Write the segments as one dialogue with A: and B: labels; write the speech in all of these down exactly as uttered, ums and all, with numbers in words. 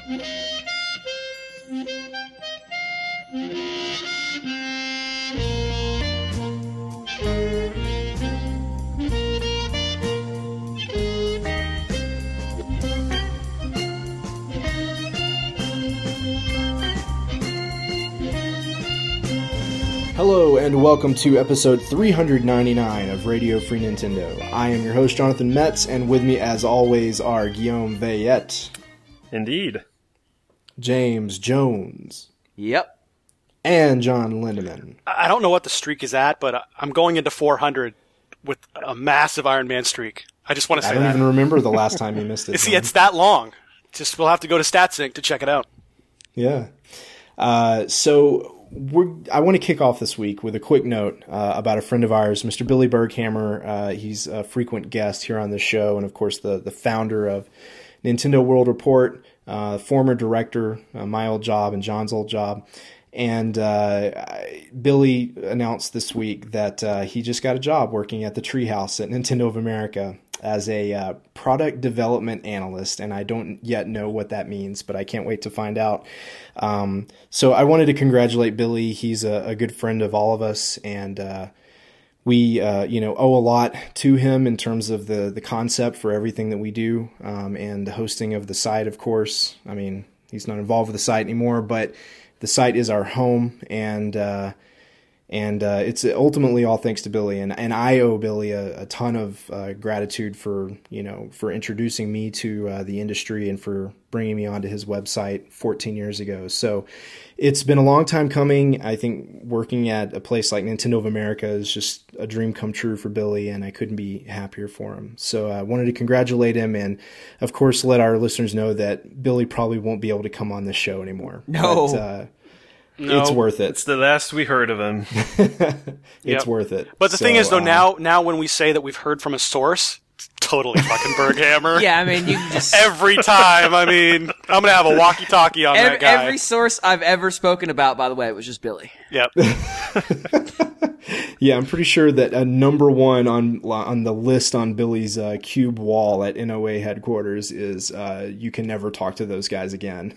A: Hello and welcome to episode three ninety-nine of Radio Free Nintendo. I am your host, Jonathan Metz, and with me as always are Guillaume Veillette.
B: Indeed.
A: James Jones.
C: Yep.
A: And John Lindemann.
D: I don't know what the streak is at, but I'm going into four hundred with a massive Iron Man streak. I just want to say
A: that. I don't
D: that.
A: even remember the last time you missed it.
D: See, it's that long. Just we'll have to go to StatSync to check it out.
A: Yeah. Uh, so... We're, I want to kick off this week with a quick note uh, about a friend of ours, Mister Billy Berghammer. Uh, he's a frequent guest here on the show, and of course the, the founder of Nintendo World Report, uh, former director, uh, my old job and John's old job. And uh, Billy announced this week that uh, he just got a job working at the Treehouse at Nintendo of America as a uh, product development analyst, and I don't yet know what that means, but I can't wait to find out. Um, so I wanted to congratulate Billy. He's a, a good friend of all of us, and uh, we uh, you know owe a lot to him in terms of the the concept for everything that we do, um, and the hosting of the site, of course. I mean, he's not involved with the site anymore, but the site is our home, and uh, and uh, it's ultimately all thanks to Billy. And, and I owe Billy a, a ton of uh, gratitude for you know for introducing me to uh, the industry and for bringing me onto his website fourteen years ago. So it's been a long time coming. I think working at a place like Nintendo of America is just a dream come true for Billy, and I couldn't be happier for him. So I wanted to congratulate him, and of course let our listeners know that Billy probably won't be able to come on this show anymore.
C: No.
A: But, uh,
B: No,
A: it's worth it.
B: It's the last we heard of him.
A: It's
D: Yep.
A: worth it.
D: But the
A: So,
D: thing is, though,
A: uh,
D: now now when we say that we've heard from a source, it's totally fucking Berghammer.
C: Yeah, I mean, you can just...
D: Every time. I mean, I'm going to have a walkie-talkie on
C: Every,
D: that guy.
C: every source I've ever spoken about, by the way, it was just Billy.
D: Yep.
A: Yeah, I'm pretty sure that uh, number one on on the list on Billy's uh, cube wall at N O A headquarters is uh, you can never talk to those guys again.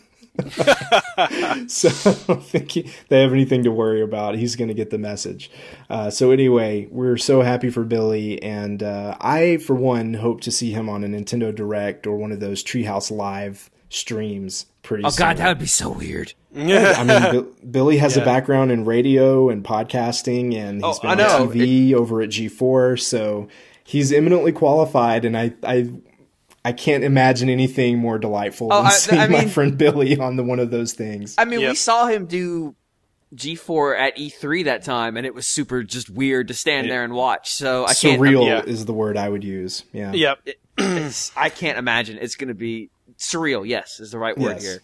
A: So I don't think he, they have anything to worry about. He's going to get the message. Uh, so anyway, we're so happy for Billy, and uh, I, for one, hope to see him on a Nintendo Direct or one of those Treehouse Live streams pretty
C: Oh,
A: soon.
C: God, that would be so weird.
A: I mean, Bi- Billy has
D: Yeah.
A: a background in radio and podcasting, and he's
C: Oh,
A: been
C: I
A: on
C: know.
A: T V over at G four, so he's eminently qualified, and I, I, I can't imagine anything more delightful
C: Oh,
A: than
C: I-
A: seeing
C: I
A: my
C: mean-
A: friend Billy on the one of those things.
C: I mean, we
D: Yep.
C: saw him do G four at E three that time, and it was super just weird to stand there and watch. So I can't...
A: Surreal
D: yeah.
A: is the word I would use. Yeah.
D: Yep.
C: It's, I can't imagine. It's going to be... Surreal, yes, is the right word
A: Yes.
C: here.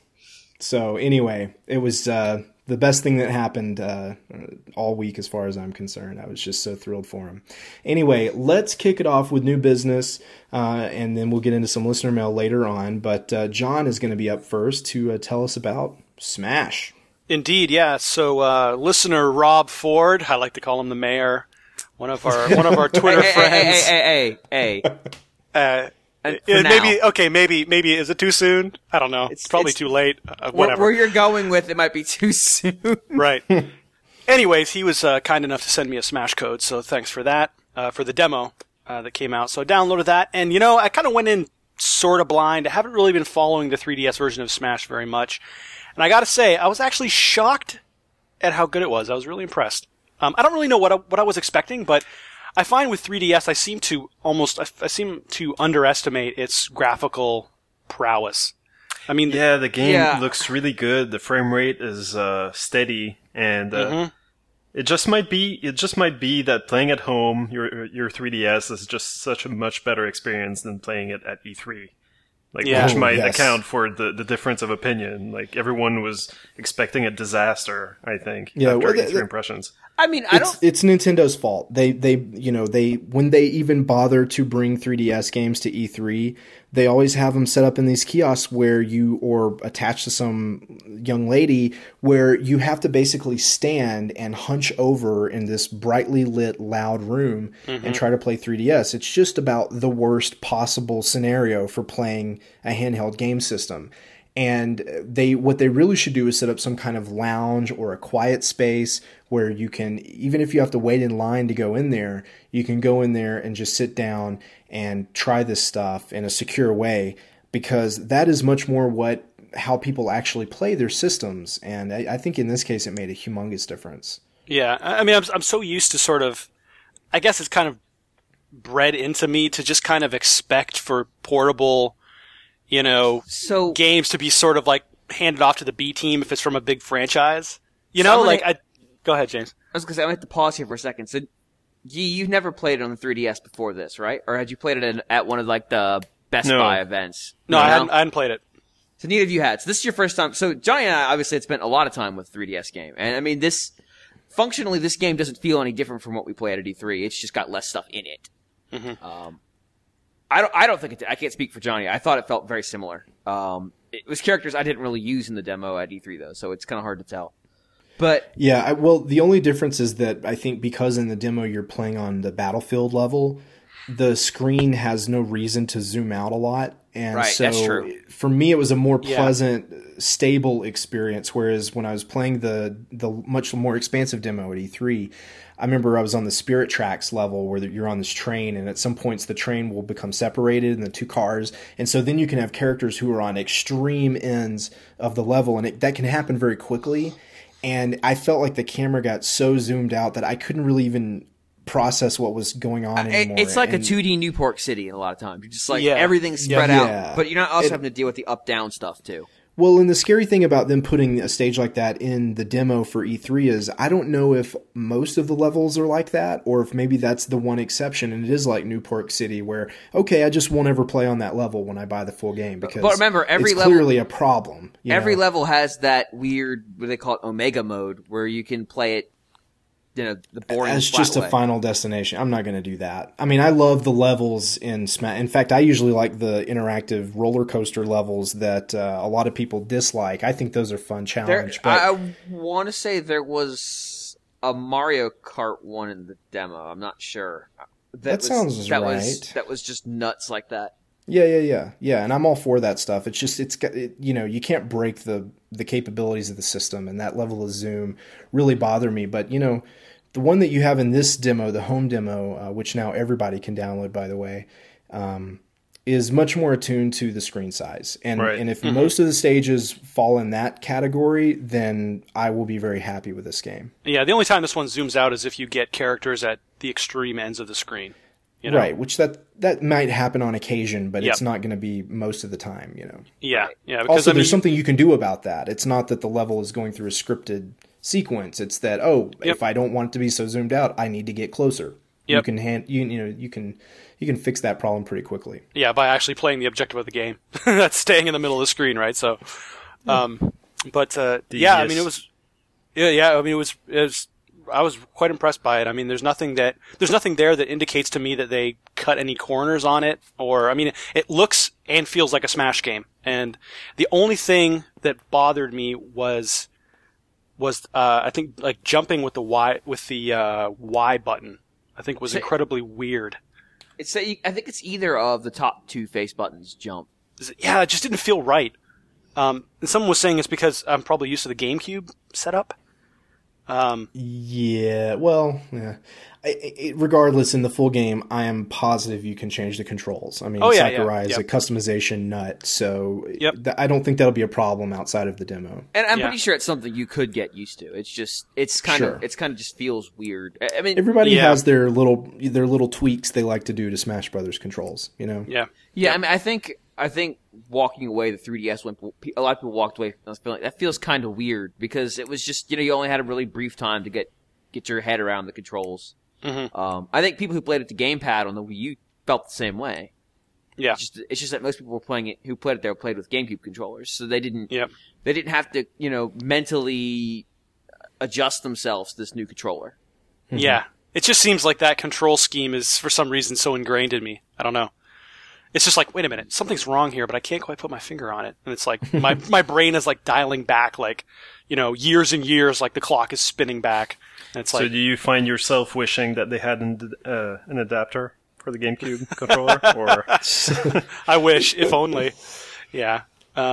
A: So anyway, it was uh, the best thing that happened uh, all week as far as I'm concerned. I was just so thrilled for him. Anyway, let's kick it off with new business, uh, and then we'll get into some listener mail later on. But uh, John is going to be up first to uh, tell us about Smash.
D: Indeed, yeah. So uh, listener Rob Ford, I like to call him the mayor, one of our one of our Twitter
C: hey,
D: friends.
C: Hey, hey, hey, hey, hey.
D: Uh,
C: And
D: Uh,
C: for
D: maybe
C: now.
D: okay, maybe maybe is it too soon? I don't know. It's,
C: It's-
D: probably
C: it's-
D: too late. Uh,
C: Where,
D: whatever.
C: where you're going with it might be too soon.
D: Right. Anyways, he was uh, kind enough to send me a Smash code, so thanks for that uh, for the demo uh, that came out. So I downloaded that, and you know I kind of went in sort of blind. I haven't really been following the three D S version of Smash very much, and I got to say I was actually shocked at how good it was. I was really impressed. Um, I don't really know what I, what I was expecting, but I find with three D S, I seem to almost, I, I seem to underestimate its graphical prowess. I mean,
B: Yeah, the game
C: Yeah.
B: looks really good. The frame rate is uh, steady, and uh,
D: Mhm.
B: it just might be it just might be that playing at home, your your three D S is just such a much better experience than playing it at E three. Like,
D: Yeah.
B: which
A: Oh,
B: might
A: yes.
B: account for the, the difference of opinion. Like, everyone was expecting a disaster, I think,
A: Yeah,
B: after
A: well, the-
B: E three
A: the-
B: impressions.
C: I mean, I
A: It's,
C: don't.
A: it's Nintendo's fault. They they you know they when they even bother to bring three D S games to E three, they always have them set up in these kiosks where you or attached to some young lady where you have to basically stand and hunch over in this brightly lit, loud room
D: Mm-hmm.
A: and try to play three D S. It's just about the worst possible scenario for playing a handheld game system. And they, what they really should do is set up some kind of lounge or a quiet space where you can, even if you have to wait in line to go in there, you can go in there and just sit down and try this stuff in a secure way, because that is much more what, how people actually play their systems. And I, I think in this case, it made a humongous difference.
D: Yeah. I mean, I'm, I'm so used to sort of, I guess it's kind of bred into me to just kind of expect for portable, you know,
C: So
D: games to be sort of like handed off to the B team if it's from a big franchise. You
C: So
D: know,
C: I'm
D: like
C: gonna-
D: I. Go ahead, James.
C: I was gonna say I'm gonna have to pause here for a second. So, Yi, you've never played it on the three D S before this, right? Or had you played it in, at one of like the Best
B: No.
C: Buy events?
D: No, I hadn't. I hadn't played it.
C: So neither of you had. So this is your first time. So Johnny and I obviously had spent a lot of time with three D S game, and I mean this. Functionally, this game doesn't feel any different from what we played at E three. It's just got less stuff in it.
D: Mm-hmm.
C: Um, I don't. I don't think it. I can't speak for Johnny. I thought it felt very similar. Um, it was characters I didn't really use in the demo at E three though, so it's kind of hard to tell. But
A: Yeah, I, well, the only difference is that I think because in the demo you're playing on the battlefield level, the screen has no reason to zoom out a lot. And
C: Right,
A: so
C: that's true.
A: for me, it was a more
D: Yeah.
A: pleasant, stable experience. Whereas when I was playing the, the much more expansive demo at E three, I remember I was on the Spirit Tracks level where you're on this train, and at some points the train will become separated in the two cars. And so then you can have characters who are on extreme ends of the level, and it, that can happen very quickly. And I felt like the camera got so zoomed out that I couldn't really even process what was going on
C: it,
A: anymore.
C: it's like
A: And-
C: a two D Newport City a lot of times. You're just like
D: Yeah.
C: everything's spread
A: Yeah.
C: out,
A: Yeah.
C: but you're not also
A: It-
C: having to deal with the up down stuff too.
A: Well, and the scary thing about them putting a stage like that in the demo for E three is I don't know if most of the levels are like that, or if maybe that's the one exception, and it is like Newport City, where, okay, I just won't ever play on that level when I buy the full game, because
C: But remember, every
A: it's
C: level-
A: clearly a problem. you
C: Every
A: know?
C: level has that weird, what do they call it, Omega mode, where you can play it, you know, the boring
A: As
C: flat
A: just a
C: way.
A: final destination. I'm not going to do that. I mean, I love the levels in Smash. In fact, I usually like the interactive roller coaster levels that uh, a lot of people dislike. I think those are fun
C: There,
A: challenge. but
C: I, I want to say there was a Mario Kart one in the demo. I'm not sure. That,
A: That
C: was,
A: sounds
C: that Was,
A: right.
C: that was just nuts like that.
A: Yeah, yeah, yeah, yeah, and I'm all for that stuff. It's just it's got it, you know, you can't break the the capabilities of the system, and that level of zoom really bother me. But you know, the one that you have in this demo, the home demo, uh, which now everybody can download, by the way, um, is much more attuned to the screen size. And
B: Right.
A: and if most of the stages fall in that category, then I will be very happy with this game.
D: Yeah, the only time this one zooms out is if you get characters at the extreme ends of the screen. You know?
A: Right, which that that might happen on occasion, but
D: Yep.
A: it's not going to be most of the time, you know.
D: Yeah, yeah. Because
A: Also,
D: I mean,
A: there's something you can do about that. It's not that the level is going through a scripted sequence. It's that, oh,
D: Yep.
A: if I don't want it to be so zoomed out, I need to get closer. You
D: Yep.
A: can hand you you know you can you can fix that problem pretty quickly.
D: yeah, by actually playing the objective of the game. That's staying in the middle of the screen, right? So, um, but uh, yeah, I mean, it was, yeah, yeah. I mean, it was, it was. I was quite impressed by it. I mean, there's nothing that there's nothing there that indicates to me that they cut any corners on it, or I mean, it looks and feels like a Smash game. And the only thing that bothered me was was uh, I think like jumping with the Y with the uh, Y button. I think was
C: So-
D: incredibly weird.
C: It's a, I think it's either of the top two face buttons jump.
D: Yeah, it just didn't feel right. Um, and someone was saying it's because I'm probably used to the GameCube setup. Um,
A: Yeah, well, yeah. I, I, regardless, in the full game, I am positive you can change the controls. I mean,
D: Oh, yeah,
A: Sakurai
D: yeah,
A: is
D: yep.
A: a customization nut, so
D: Yep.
A: th- I don't think that'll be a problem outside of the demo.
C: And I'm
D: Yeah.
C: pretty sure it's something you could get used to. It's just, it's kind
A: Sure.
C: of, it's kind of just feels weird. I I mean,
A: Everybody
D: Yeah.
A: has their little their little tweaks they like to do to Smash Brothers controls, you know.
D: yeah.
C: yeah, I mean, I think, I think walking away the three D S when a lot of people walked away, I was feeling that feels kind of weird because it was just, you know, you only had a really brief time to get get your head around the controls.
D: Mhm.
C: Um, I think people who played it the gamepad on the Wii U felt the same way.
D: Yeah.
C: It's just, it's just that most people were playing it who played it there played with GameCube controllers, so they didn't
D: Yep.
C: they didn't have to, you know, mentally adjust themselves to this new controller.
D: Yeah. It just seems like that control scheme is, for some reason, so ingrained in me. I don't know. It's just like, wait a minute, something's wrong here, but I can't quite put my finger on it. And it's like, my, my brain is like dialing back, like, you know, years and years, like the clock is spinning back. And it's
B: So
D: like,
B: do you find yourself wishing that they had an, uh, an adapter for the GameCube controller? Or
D: I wish, if only. Yeah. Um,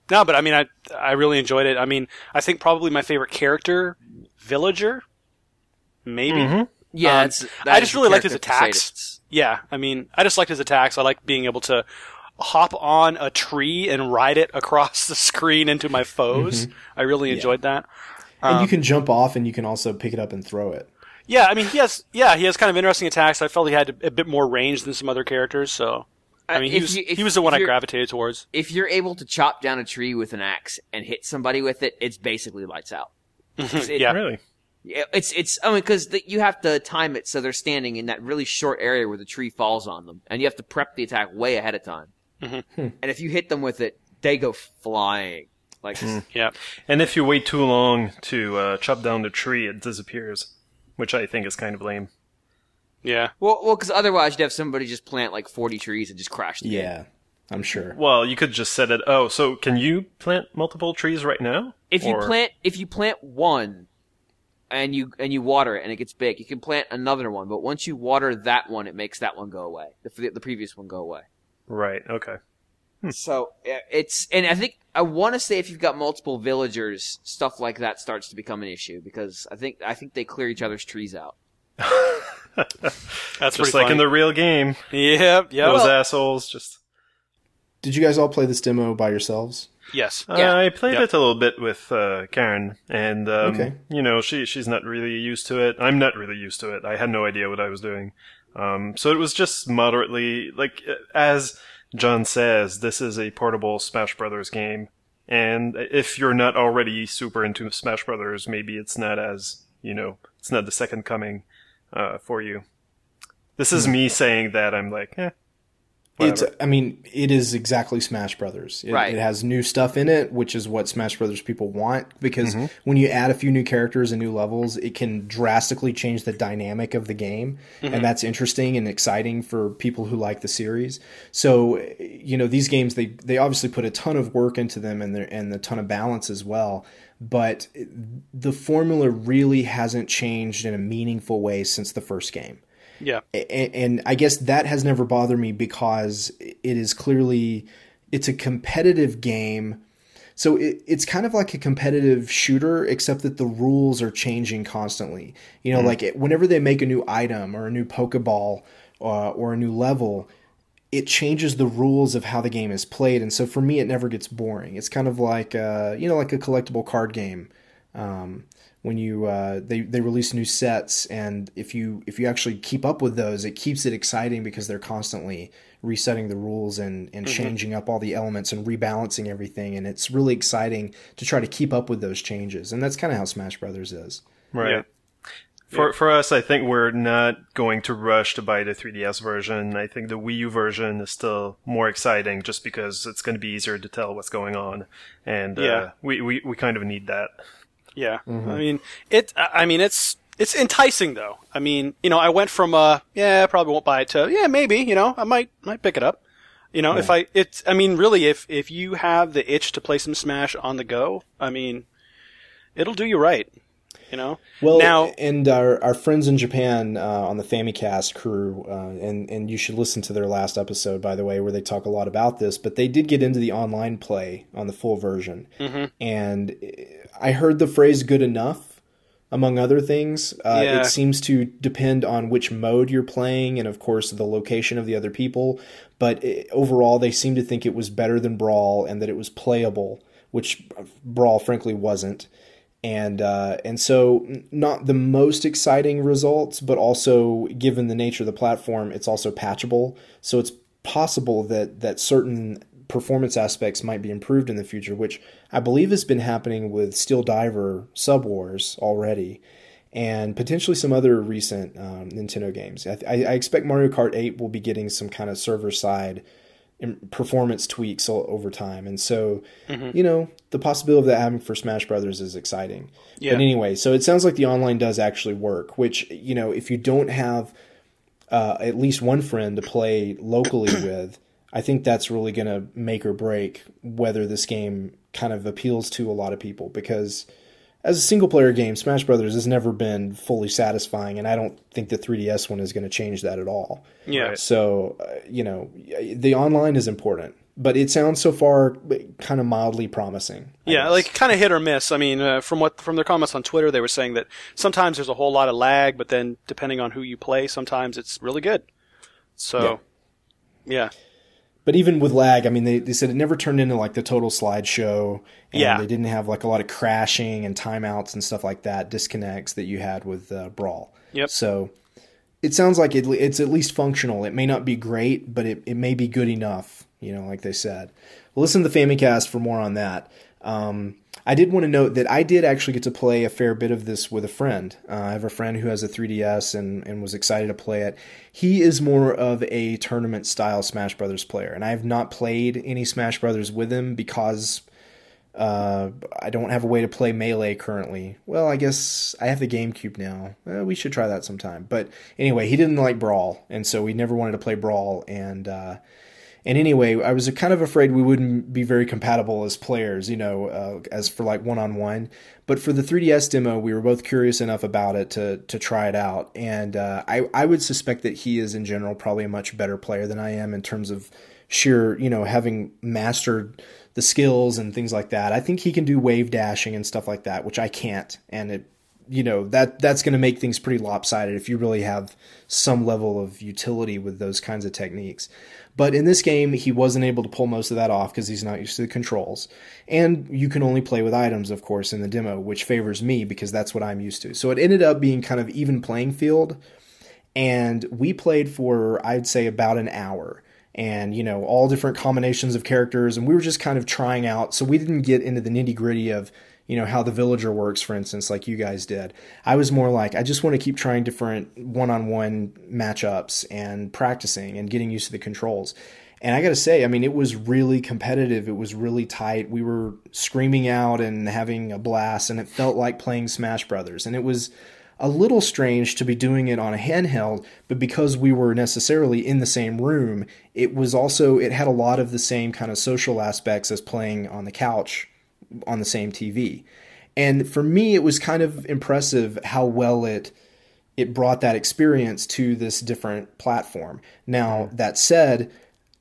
D: No, but I mean, I I really enjoyed it. I mean, I think probably my favorite character, Villager, maybe.
B: Mm-hmm.
C: Yeah,
D: Um,
C: it's,
D: I just really liked his
C: character for
D: attacks.
C: sadists.
D: Yeah, I mean, I just liked his attacks. I like being able to hop on a tree and ride it across the screen into my foes.
A: Mm-hmm.
D: I really enjoyed that.
A: And
D: Um,
A: you can jump off, and you can also pick it up and throw it.
D: Yeah, I mean, he has yeah he has kind of interesting attacks. I felt he had a bit more range than some other characters. So, I mean, he
C: If
D: was
C: you- if-
D: he was the one
C: if
D: I
C: you're-
D: gravitated towards.
C: If you're able to chop down a tree with an axe and hit somebody with it, it's basically lights out. It-
D: Yeah.
B: Really?
C: Yeah, it's it's I mean because you have to time it so they're standing in that really short area where the tree falls on them, and you have to prep the attack way ahead of time.
D: Mm-hmm.
C: And if you hit them with it, they go flying. Like
D: Yeah.
B: And if you wait too long to uh, chop down the tree, it disappears, which I think is kind of lame.
D: Yeah.
C: well, well, because otherwise you'd have somebody just plant like forty trees and just crash the game.
A: Yeah, I'm sure.
B: Well, you could just set it. Oh, so can you plant multiple trees right now?
C: If you
B: Or-
C: plant if you plant one and you and you water it and it gets big, you can plant another one. But once you water that one, it makes that one go away. The the previous one go away.
B: Right. Okay.
C: So uh, it's and I think I want to say if you've got multiple villagers, stuff like that starts to become an issue because I think I think they clear each other's trees out.
D: That's
B: Just
D: pretty
B: like
D: funny.
B: in the real game,
D: Yep. Yep.
B: those
C: Well-
B: assholes just.
A: Did you guys all play this demo by yourselves?
D: Yes.
C: Yeah.
B: Uh, I played
D: Yep.
B: it a little bit with uh, Karen, and um,
A: Okay.
B: you know, she she's not really used to it. I'm not really used to it. I had no idea what I was doing, um, so it was just moderately like uh, as John says, this is a portable Smash Brothers game, and if you're not already super into Smash Brothers, maybe it's not as you know, it's not the second coming uh, for you. This is me saying that I'm like, eh.
A: It's,
B: Whatever.
A: I mean, it is exactly Smash Brothers. It,
C: Right.
A: it has new stuff in it, which is what Smash Brothers people want. Because
B: Mm-hmm.
A: when you add a few new characters and new levels, it can drastically change the dynamic of the game, and that's interesting and exciting for people who like the series. So, you know, these games they they obviously put a ton of work into them and and a ton of balance as well. But the formula really hasn't changed in a meaningful way since the first game.
D: Yeah.
A: And, and I guess that has never bothered me because it is clearly it's a competitive game. So it, it's kind of like a competitive shooter, except that the rules are changing constantly. You know,
B: Mm-hmm.
A: like it, whenever they make a new item or a new Pokeball uh, or a new level, it changes the rules of how the game is played. And so for me, it never gets boring. It's kind of like, uh, you know, like a collectible card game. Um, when you uh, they they release new sets, and if you if you actually keep up with those, it keeps it exciting because they're constantly resetting the rules and and
D: Mm-hmm.
A: changing up all the elements and rebalancing everything, and it's really exciting to try to keep up with those changes. And that's kind of how Smash Brothers is.
B: Right.
D: Yeah.
B: For for us, I think we're not going to rush to buy the three D S version. I think the Wii U version is still more exciting just because it's going to be easier to tell what's going on. And uh,
D: Yeah.
B: we, we, we kind of need that.
D: Yeah, I mean it. I mean it's it's enticing though. I mean, you know, I went from uh, yeah, I probably won't buy it to yeah, maybe. You know, I might might pick it up. You know, if I it's. I mean, really, if if you have the itch to play some Smash on the go, I mean, it'll do you right. You know.
A: Well,
D: now
A: and our, our friends in Japan uh, on the Famicast crew, uh, and and you should listen to their last episode, by the way, where they talk a lot about this. But they did get into the online play on the full version,
D: Mm-hmm.
A: and I heard the phrase "good enough," among other things. Uh,
D: Yeah.
A: It seems to depend on which mode you're playing, and of course the location of the other people. But it, overall, they seem to think it was better than Brawl, and that it was playable, which Brawl frankly wasn't. And uh, and so not the most exciting results, but also given the nature of the platform, it's also patchable. So it's possible that that certain performance aspects might be improved in the future, which I believe has been happening with Steel Diver Sub Wars already, and potentially some other recent um, Nintendo games. I, I I expect Mario Kart eight will be getting some kind of server side performance tweaks over time, and so
D: Mm-hmm.
A: you know the possibility of that happening for Smash Brothers is exciting.
D: Yeah.
A: But anyway, so it sounds like the online does actually work, which, you know, if you don't have uh, at least one friend to play locally with, I think that's really going to make or break whether this game kind of appeals to a lot of people, because as a single player game, Smash Brothers has never been fully satisfying, and I don't think the three D S one is going to change that at all.
D: yeah,
B: Right.
A: So, uh, you know, the online is important, but it sounds so far kind of mildly promising. I
D: Yeah,
A: guess.
D: like kind of hit or miss. I mean, uh, from what from their comments on Twitter, they were saying that sometimes there's a whole lot of lag, but then depending on who you play, sometimes it's really good. So, yeah. yeah.
A: But even with lag, I mean, they, they said it never turned into like the total slideshow. And
D: Yeah.
A: they didn't have like a lot of crashing and timeouts and stuff like that, disconnects that you had with uh, Brawl.
D: Yep.
A: So it sounds like it, it's at least functional. It may not be great, but it, it may be good enough, you know, like they said. Well, listen to the Famicast for more on that. Um, I did want to note that I did actually get to play a fair bit of this with a friend. Uh, I have a friend who has a three D S and, and was excited to play it. He is more of a tournament-style Smash Brothers player, and I have not played any Smash Brothers with him because uh, I don't have a way to play Melee currently. Well, I guess I have the GameCube now. Uh, we should try that sometime. But anyway, he didn't like Brawl, and so we never wanted to play Brawl, and... Uh, And anyway, I was kind of afraid we wouldn't be very compatible as players, you know, uh, as for like one-on-one. But for the three D S demo, we were both curious enough about it to to try it out. And uh, I, I would suspect that he is, in general, probably a much better player than I am in terms of sheer, you know, having mastered the skills and things like that. I think he can do wave dashing and stuff like that, which I can't. And it, you know, that that's going to make things pretty lopsided if you really have some level of utility with those kinds of techniques. But in this game, he wasn't able to pull most of that off because he's not used to the controls. And you can only play with items, of course, in the demo, which favors me because that's what I'm used to. So it ended up being kind of even playing field. And we played for, I'd say, about an hour. And, you know, all different combinations of characters. And we were just kind of trying out. So we didn't get into the nitty gritty of, you know, how the villager works, for instance, like you guys did. I was more like, I just want to keep trying different one-on-one matchups and practicing and getting used to the controls. And I got to say, I mean, it was really competitive. It was really tight. We were screaming out and having a blast, and it felt like playing Smash Brothers. And it was a little strange to be doing it on a handheld, but because we were necessarily in the same room, it was also, it had a lot of the same kind of social aspects as playing on the couch on the same T V. And for me, it was kind of impressive how well it it brought that experience to this different platform. Now, that said,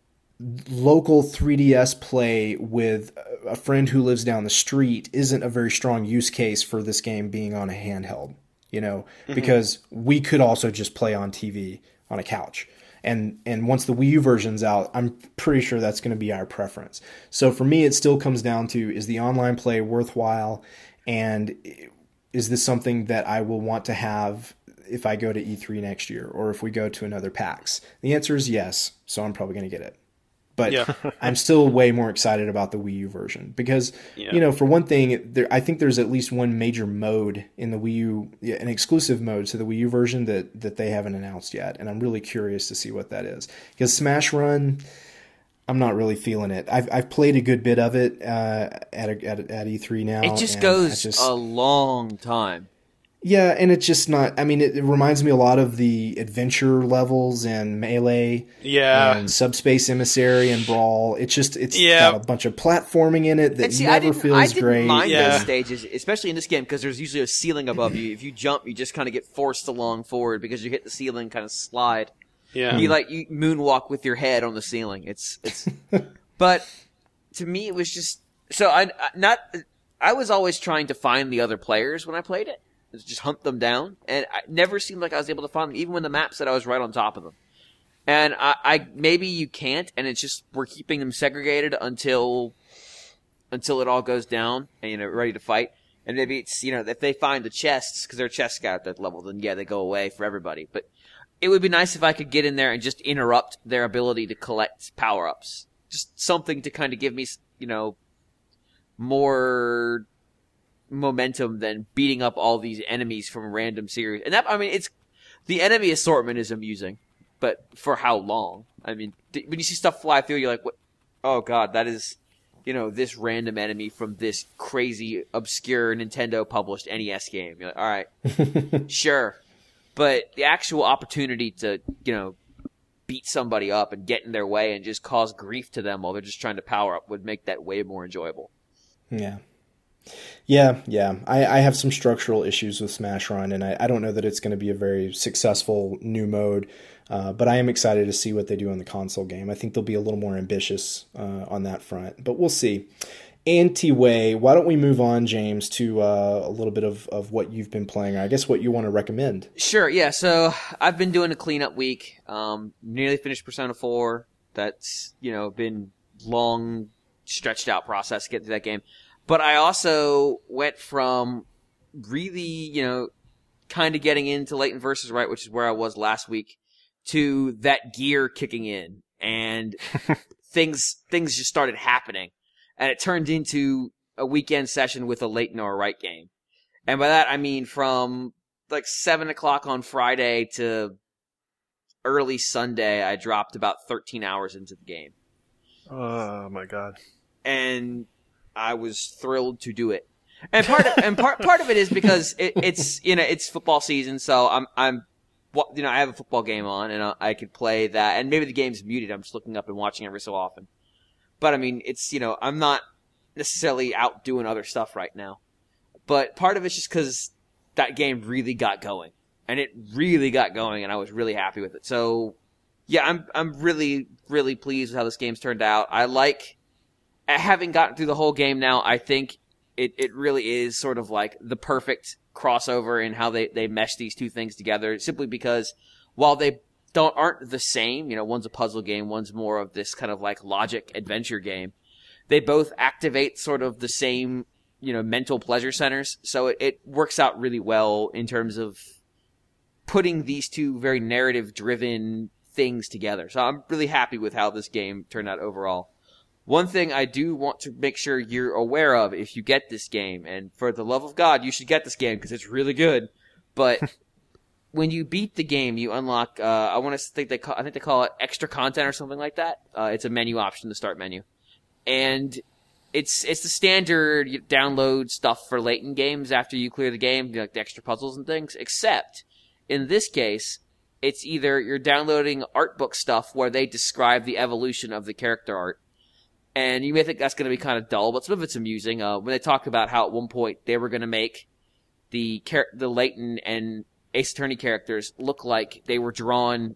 A: local three D S play with a friend who lives down the street isn't a very strong use case for this game being on a handheld, you know, mm-hmm. because we could also just play on T V on a couch. And and once the Wii U version's out, I'm pretty sure that's going to be our preference. So for me, it still comes down to, is the online play worthwhile? And is this something that I will want to have if I go to E three next year or if we go to another PAX? The answer is yes, so I'm probably going to get it. But yeah. I'm still way more excited about the Wii U version because, yeah. you know, for one thing, there, I think there's at least one major mode in the Wii U, an exclusive mode to the Wii U version that, that they haven't announced yet. And I'm really curious to see what that is. Because Smash Run, I'm not really feeling it. I've I've played a good bit of it uh, at, a, at at E three now.
C: It just goes just, a long time.
A: Yeah, and it's just not, I mean, it, it reminds me a lot of the adventure levels and Melee
D: yeah.
A: and Subspace Emissary and Brawl. It's just, it's
D: yeah.
A: got a bunch of platforming in it that
C: see,
A: never
C: I didn't,
A: feels
C: I didn't
A: great.
C: mind
D: yeah.
C: those stages, especially in this game, because there's usually a ceiling above you. If you jump, you just kind of get forced along forward because you hit the ceiling, kind of slide.
D: Yeah.
C: You like, you moonwalk with your head on the ceiling. It's, it's, but to me, it was just, so I, not, I was always trying to find the other players when I played it. Just hunt them down, and it never seemed like I was able to find them, even when the map said I was right on top of them. And I, I maybe you can't, and it's just we're keeping them segregated until until it all goes down and you know ready to fight. And maybe it's you know if they find the chests because they're chests at that level, then yeah they go away for everybody. But it would be nice if I could get in there and just interrupt their ability to collect power ups, just something to kind of give me you know more momentum than beating up all these enemies from random series. And that, I mean, it's, the enemy assortment is amusing, but for how long? I mean, th- when you see stuff fly through, you're like, what? Oh god, that is, you know, this random enemy from this crazy, obscure Nintendo published N E S game. You're like, alright, sure. But the actual opportunity to, you know, beat somebody up and get in their way and just cause grief to them while they're just trying to power up would make that way more enjoyable.
A: Yeah. Yeah, yeah. I, I have some structural issues with Smash Run, and I, I don't know that it's going to be a very successful new mode. Uh, but I am excited to see what they do on the console game. I think they'll be a little more ambitious uh, on that front, but we'll see. Anti-Way, why don't we move on, James, to uh, a little bit of, of what you've been playing, or I guess what you want to recommend.
C: Sure, yeah. So I've been doing a cleanup week. Um, nearly finished Persona four. That's, you know, been long, stretched out process to get through that game. But I also went from really, you know, kind of getting into Layton versus Right, which is where I was last week, to that gear kicking in, and things things just started happening, and it turned into a weekend session with a Layton or a Right game. And by that I mean from like seven o'clock on Friday to early Sunday, I dropped about thirteen hours into the game.
B: Oh my god! And
C: I was thrilled to do it. And part of, and part part of it is because it, it's you know it's football season, so I'm I'm. Well, you know, I have a football game on, and I could play that. And maybe the game's muted. I'm just looking up and watching every so often. But I mean, it's, you know, I'm not necessarily out doing other stuff right now. But part of it's just because that game really got going, and it really got going, and I was really happy with it. So, yeah, I'm I'm really really pleased with how this game's turned out. I like having gotten through the whole game now. I think it it really is sort of like the perfect crossover in how they, they mesh these two things together, simply because while they don't aren't the same, you know, one's a puzzle game, one's more of this kind of like logic adventure game, they both activate sort of the same, you know, mental pleasure centers. So it, it works out really well in terms of putting these two very narrative driven things together. So I'm really happy with how this game turned out overall. One thing I do want to make sure you're aware of if you get this game, and for the love of God, you should get this game because it's really good. But when you beat the game, you unlock. Uh, I want to think they call. I think they call it extra content or something like that. Uh, it's a menu option, the start menu, and it's it's the standard you download stuff for Layton games after you clear the game, like the extra puzzles and things. Except in this case, it's either you're downloading art book stuff where they describe the evolution of the character art. And you may think that's going to be kind of dull, but some of it's amusing. Uh, when they talk about how at one point they were going to make the char- the Layton and Ace Attorney characters look like they were drawn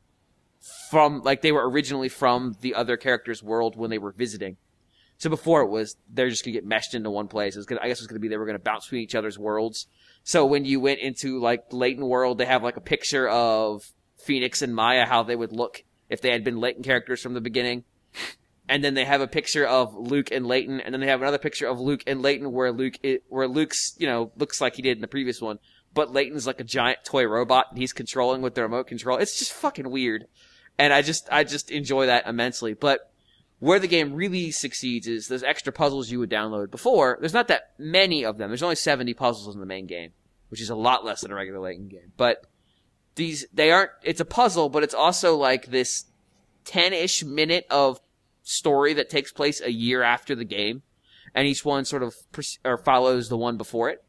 C: from, like they were originally from the other characters' world when they were visiting. So before it was, they're just going to get meshed into one place. It was gonna, I guess it was going to be they were going to bounce between each other's worlds. So when you went into like the Layton world, they have like a picture of Phoenix and Maya, how they would look if they had been Layton characters from the beginning. And then they have a picture of Luke and Layton, and then they have another picture of Luke and Layton where Luke, it, where Luke's, you know, looks like he did in the previous one, but Layton's like a giant toy robot, and he's controlling with the remote control. It's just fucking weird, and I just, I just enjoy that immensely. But where the game really succeeds is those extra puzzles you would download before. There's not that many of them. There's only seventy puzzles in the main game, which is a lot less than a regular Layton game. But these, they aren't. It's a puzzle, but it's also like this ten-ish minute of story that takes place a year after the game, and each one sort of pers- or follows the one before it.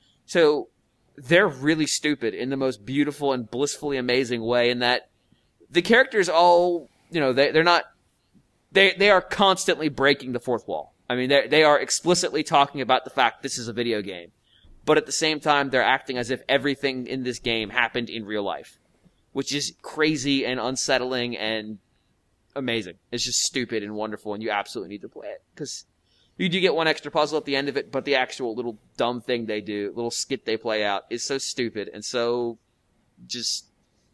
C: So they're really stupid in the most beautiful and blissfully amazing way, in that the characters all, you know, they, they're not, they they are constantly breaking the fourth wall. I mean, they they are explicitly talking about the fact this is a video game, but at the same time, they're acting as if everything in this game happened in real life, which is crazy and unsettling and amazing. It's just stupid and wonderful, and you absolutely need to play it, because you do get one extra puzzle at the end of it, but the actual little dumb thing they do, little skit they play out, is so stupid and so just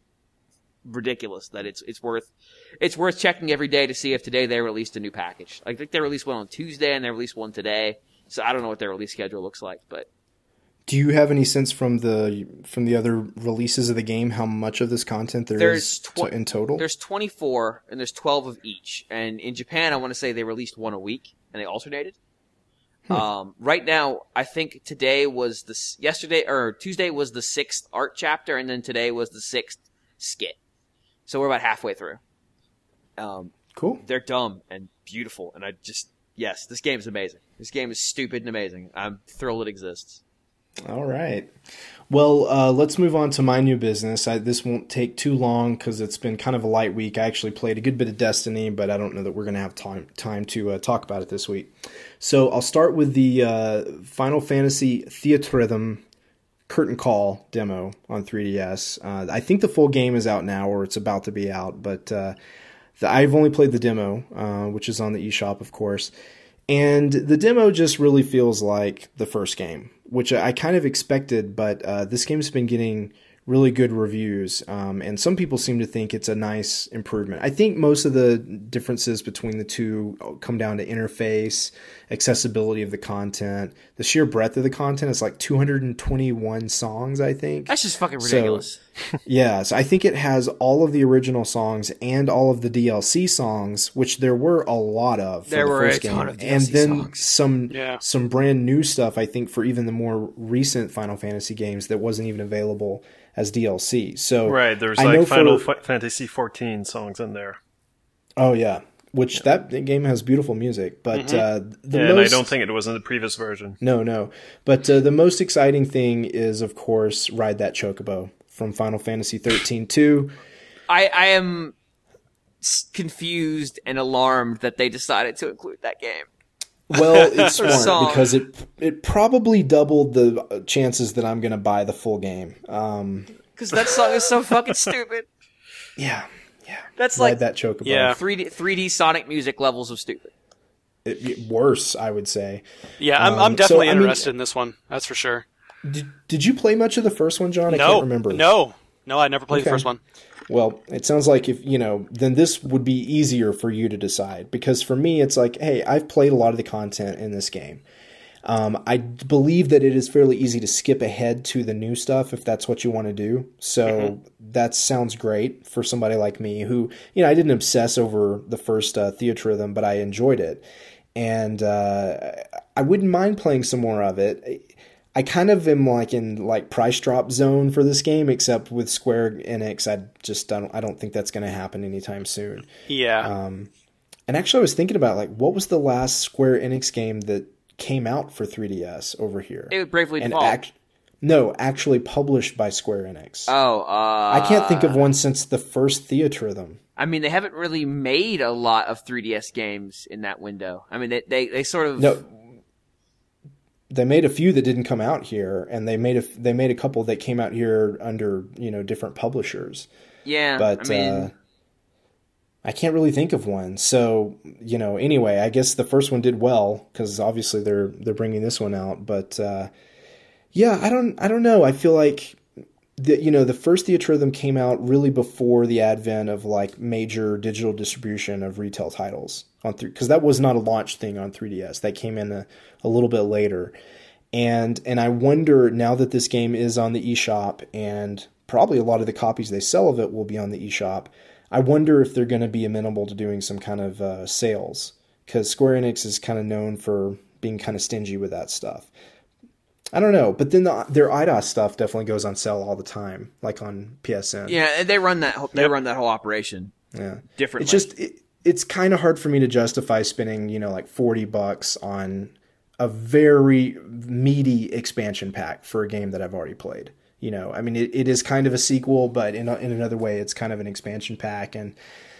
C: ridiculous that it's it's worth it's worth checking every day to see if today they released a new package. I think they released one on Tuesday and they released one today, so I don't know what their release schedule looks like, but.
A: Do you have any sense from the from the other releases of the game how much of this content there
C: there's
A: is
C: tw-
A: to, in total?
C: There's twenty-four, and there's twelve of each. And in Japan, I want to say they released one a week, and they alternated. Hmm. Um, right now, I think today was the yesterday or Tuesday was the sixth art chapter, and then today was the sixth skit. So we're about halfway through. Um,
A: cool.
C: They're dumb and beautiful, and I just yes, this game is amazing. This game is stupid and amazing. I'm thrilled it exists.
A: All right. Well, uh, let's move on to my new business. I, this won't take too long because it's been kind of a light week. I actually played a good bit of Destiny, but I don't know that we're going to have time time to uh, talk about it this week. So I'll start with the uh, Final Fantasy Theatrhythm Curtain Call demo on three D S. Uh, I think the full game is out now, or it's about to be out, but uh, the, I've only played the demo, uh, which is on the eShop, of course. And the demo just really feels like the first game, which I kind of expected, but uh, this game's been getting really good reviews, um, and some people seem to think it's a nice improvement. I think most of the differences between the two come down to interface, accessibility of the content, the sheer breadth of the content. Is like two hundred twenty-one songs, I think.
C: That's just fucking ridiculous.
A: So, yeah, so I think it has all of the original songs and all of the D L C songs, which there were a lot of for
C: there
A: the
C: were
A: first
C: a ton
A: game.
C: of D L C
A: and then
C: songs.
A: some
D: Yeah.
A: some brand new stuff, I think, for even the more recent Final Fantasy games that wasn't even available as D L C. So
B: Right, there's
A: I know
B: like Final
A: for,
B: F- Fantasy fourteen songs in there.
A: Oh yeah, which yeah. that game has beautiful music, but
B: Mm-hmm.
A: uh, the
B: Yeah,
A: most,
B: and I don't think it was in the previous version.
A: No, no. But uh, the most exciting thing is, of course, Ride That Chocobo from Final Fantasy thirteen two.
C: I, I am s- confused and alarmed that they decided to include that game.
A: Well, it's
C: Or
A: smart
C: song.
A: because it it probably doubled the chances that I'm going to buy the full game. Um,
C: Because that song is so fucking stupid.
A: yeah, yeah.
C: That's
A: Ride
C: like
A: That Chocobo.
D: Yeah.
C: three D, three D Sonic music levels of stupid.
A: It, it- worse, I would say.
D: Yeah, I'm,
A: Um,
D: I'm definitely
A: so, I mean-
D: interested in this one. That's for sure.
A: Did, did you play much of the first one, John? I
D: no,
A: can't remember.
D: no, no. I never played
A: Okay.
D: the first one.
A: Well, it sounds like if, you know, then this would be easier for you to decide. Because for me, it's like, hey, I've played a lot of the content in this game. Um, I believe that it is fairly easy to skip ahead to the new stuff if that's what you want to do. So mm-hmm. that sounds great for somebody like me who, you know, I didn't obsess over the first uh, Theatrhythm, but I enjoyed it. And uh, I wouldn't mind playing some more of it. I kind of am like in like price drop zone for this game, except with Square Enix, I just don't, I don't think that's going to happen anytime soon.
D: Yeah.
A: Um, and actually I was thinking about like, what was the last Square Enix game that came out for three D S over here?
C: It was Bravely
A: and
C: Default.
A: act- no, actually published by Square Enix.
C: Oh, uh...
A: I can't think of one since the first Theatrhythm.
C: I mean, they haven't really made a lot of three D S games in that window. I mean, they they, they sort of...
A: No, they made a few that didn't come out here, and they made a they made a couple that came out here under, you know, different publishers.
C: Yeah,
A: But
C: I mean...
A: uh, I can't really think of one. So, you know, anyway, I guess the first one did well because obviously they're they're bringing this one out. But uh, yeah, I don't I don't know. I feel like the, you know, the first Theatrhythm came out really before the advent of like major digital distribution of retail titles on three, because that was not a launch thing on three D S. That came in a, a little bit later. And and I wonder now that this game is on the eShop and probably a lot of the copies they sell of it will be on the eShop. I wonder if they're going to be amenable to doing some kind of uh, sales, because Square Enix is kind of known for being kind of stingy with that stuff. I don't know, but then the, their I D O S stuff definitely goes on sale all the time, like on P S N.
C: Yeah, they run that. They
D: Yep.
C: run that whole operation.
A: Yeah,
C: differently.
A: It's just it, it's kind of hard for me to justify spending, you know, like forty bucks on a very meaty expansion pack for a game that I've already played. You know, I mean, it, it is kind of a sequel, but in a, in another way, it's kind of an expansion pack. And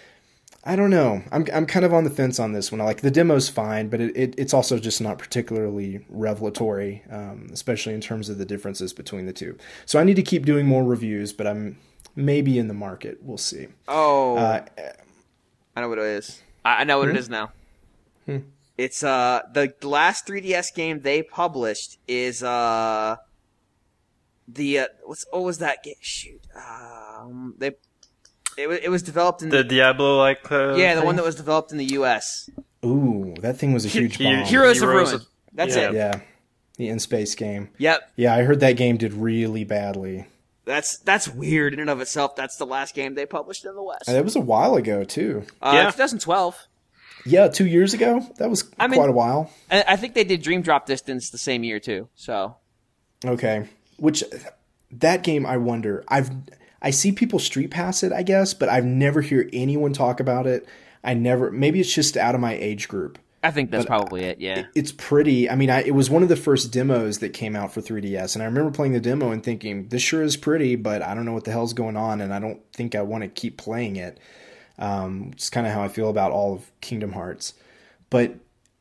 A: I don't know. I'm I'm kind of on the fence on this one. Like the demo's fine, but it, it it's also just not particularly revelatory, um, especially in terms of the differences between the two. So I need to keep doing more reviews, but I'm maybe in the market. We'll see.
C: Oh,
A: Uh,
C: I know what it is. I I know what
A: Hmm?
C: it is now.
A: Hmm.
C: It's uh the last three D S game they published is uh the uh, what's what was that game? Shoot, um, they it was it was developed in
B: The Diablo-like uh,
C: yeah the
B: thing?
C: one that was developed in the U S.
A: Ooh, that thing was a huge
B: He-
A: bomb.
C: Heroes, of
B: Heroes
C: Ruin.
B: of-
C: That's
B: yeah.
C: it.
A: Yeah, the in-space game.
C: Yep.
A: Yeah, I heard that game did really badly.
C: That's that's weird in and of itself. That's the last game they published in the West.
A: And it was a while ago, too.
C: Uh,
B: Yeah.
C: twenty twelve.
A: Yeah, two years ago? That was
C: I mean-
A: quite a while.
C: And I think they did Dream Drop Distance the same year too. So
A: Okay. Which, that game, I wonder. I've I see people street pass it, I guess, but I've never hear anyone talk about it. I never, maybe it's just out of my age group.
C: I think that's
A: But
C: probably it, yeah.
A: It, it's pretty. I mean, I, it was one of the first demos that came out for three D S, and I remember playing the demo and thinking, this sure is pretty, but I don't know what the hell's going on, and I don't think I want to keep playing it. Um, it's kind of how I feel about all of Kingdom Hearts. But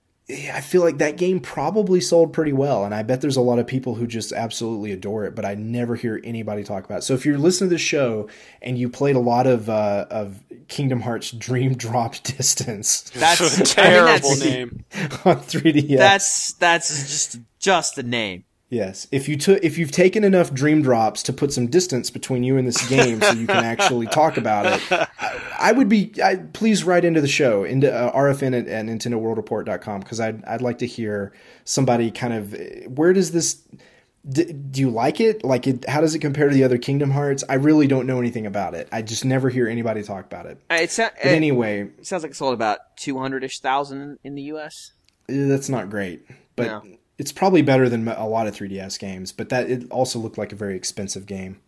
A: I feel like that game probably sold pretty well, and I bet there's a lot of people who just absolutely adore it, but I never hear anybody talk about it. So if you're listening to the show and you played a lot of uh, of Kingdom Hearts Dream Drop Distance,
C: That's
D: a terrible
C: I mean, that's,
D: name
A: on three D S.
C: That's that's just just a name.
A: Yes, if you took if you've taken enough Dream Drops to put some distance between you and this game, so you can actually talk about it, I, I would be. I, please write into the show into uh, R F N at, at Nintendo World Report dot com, because I'd I'd like to hear somebody kind of where does this. D- do you like it? Like, it, how does it compare to the other Kingdom Hearts? I really don't know anything about it. I just never hear anybody talk about it.
C: It's
A: But anyway,
C: it sounds like it sold about two hundred ish thousand in the U S.
A: eh, that's not great, but.
C: No.
A: It's probably better than a lot of three D S games, but that it also looked like a very expensive game.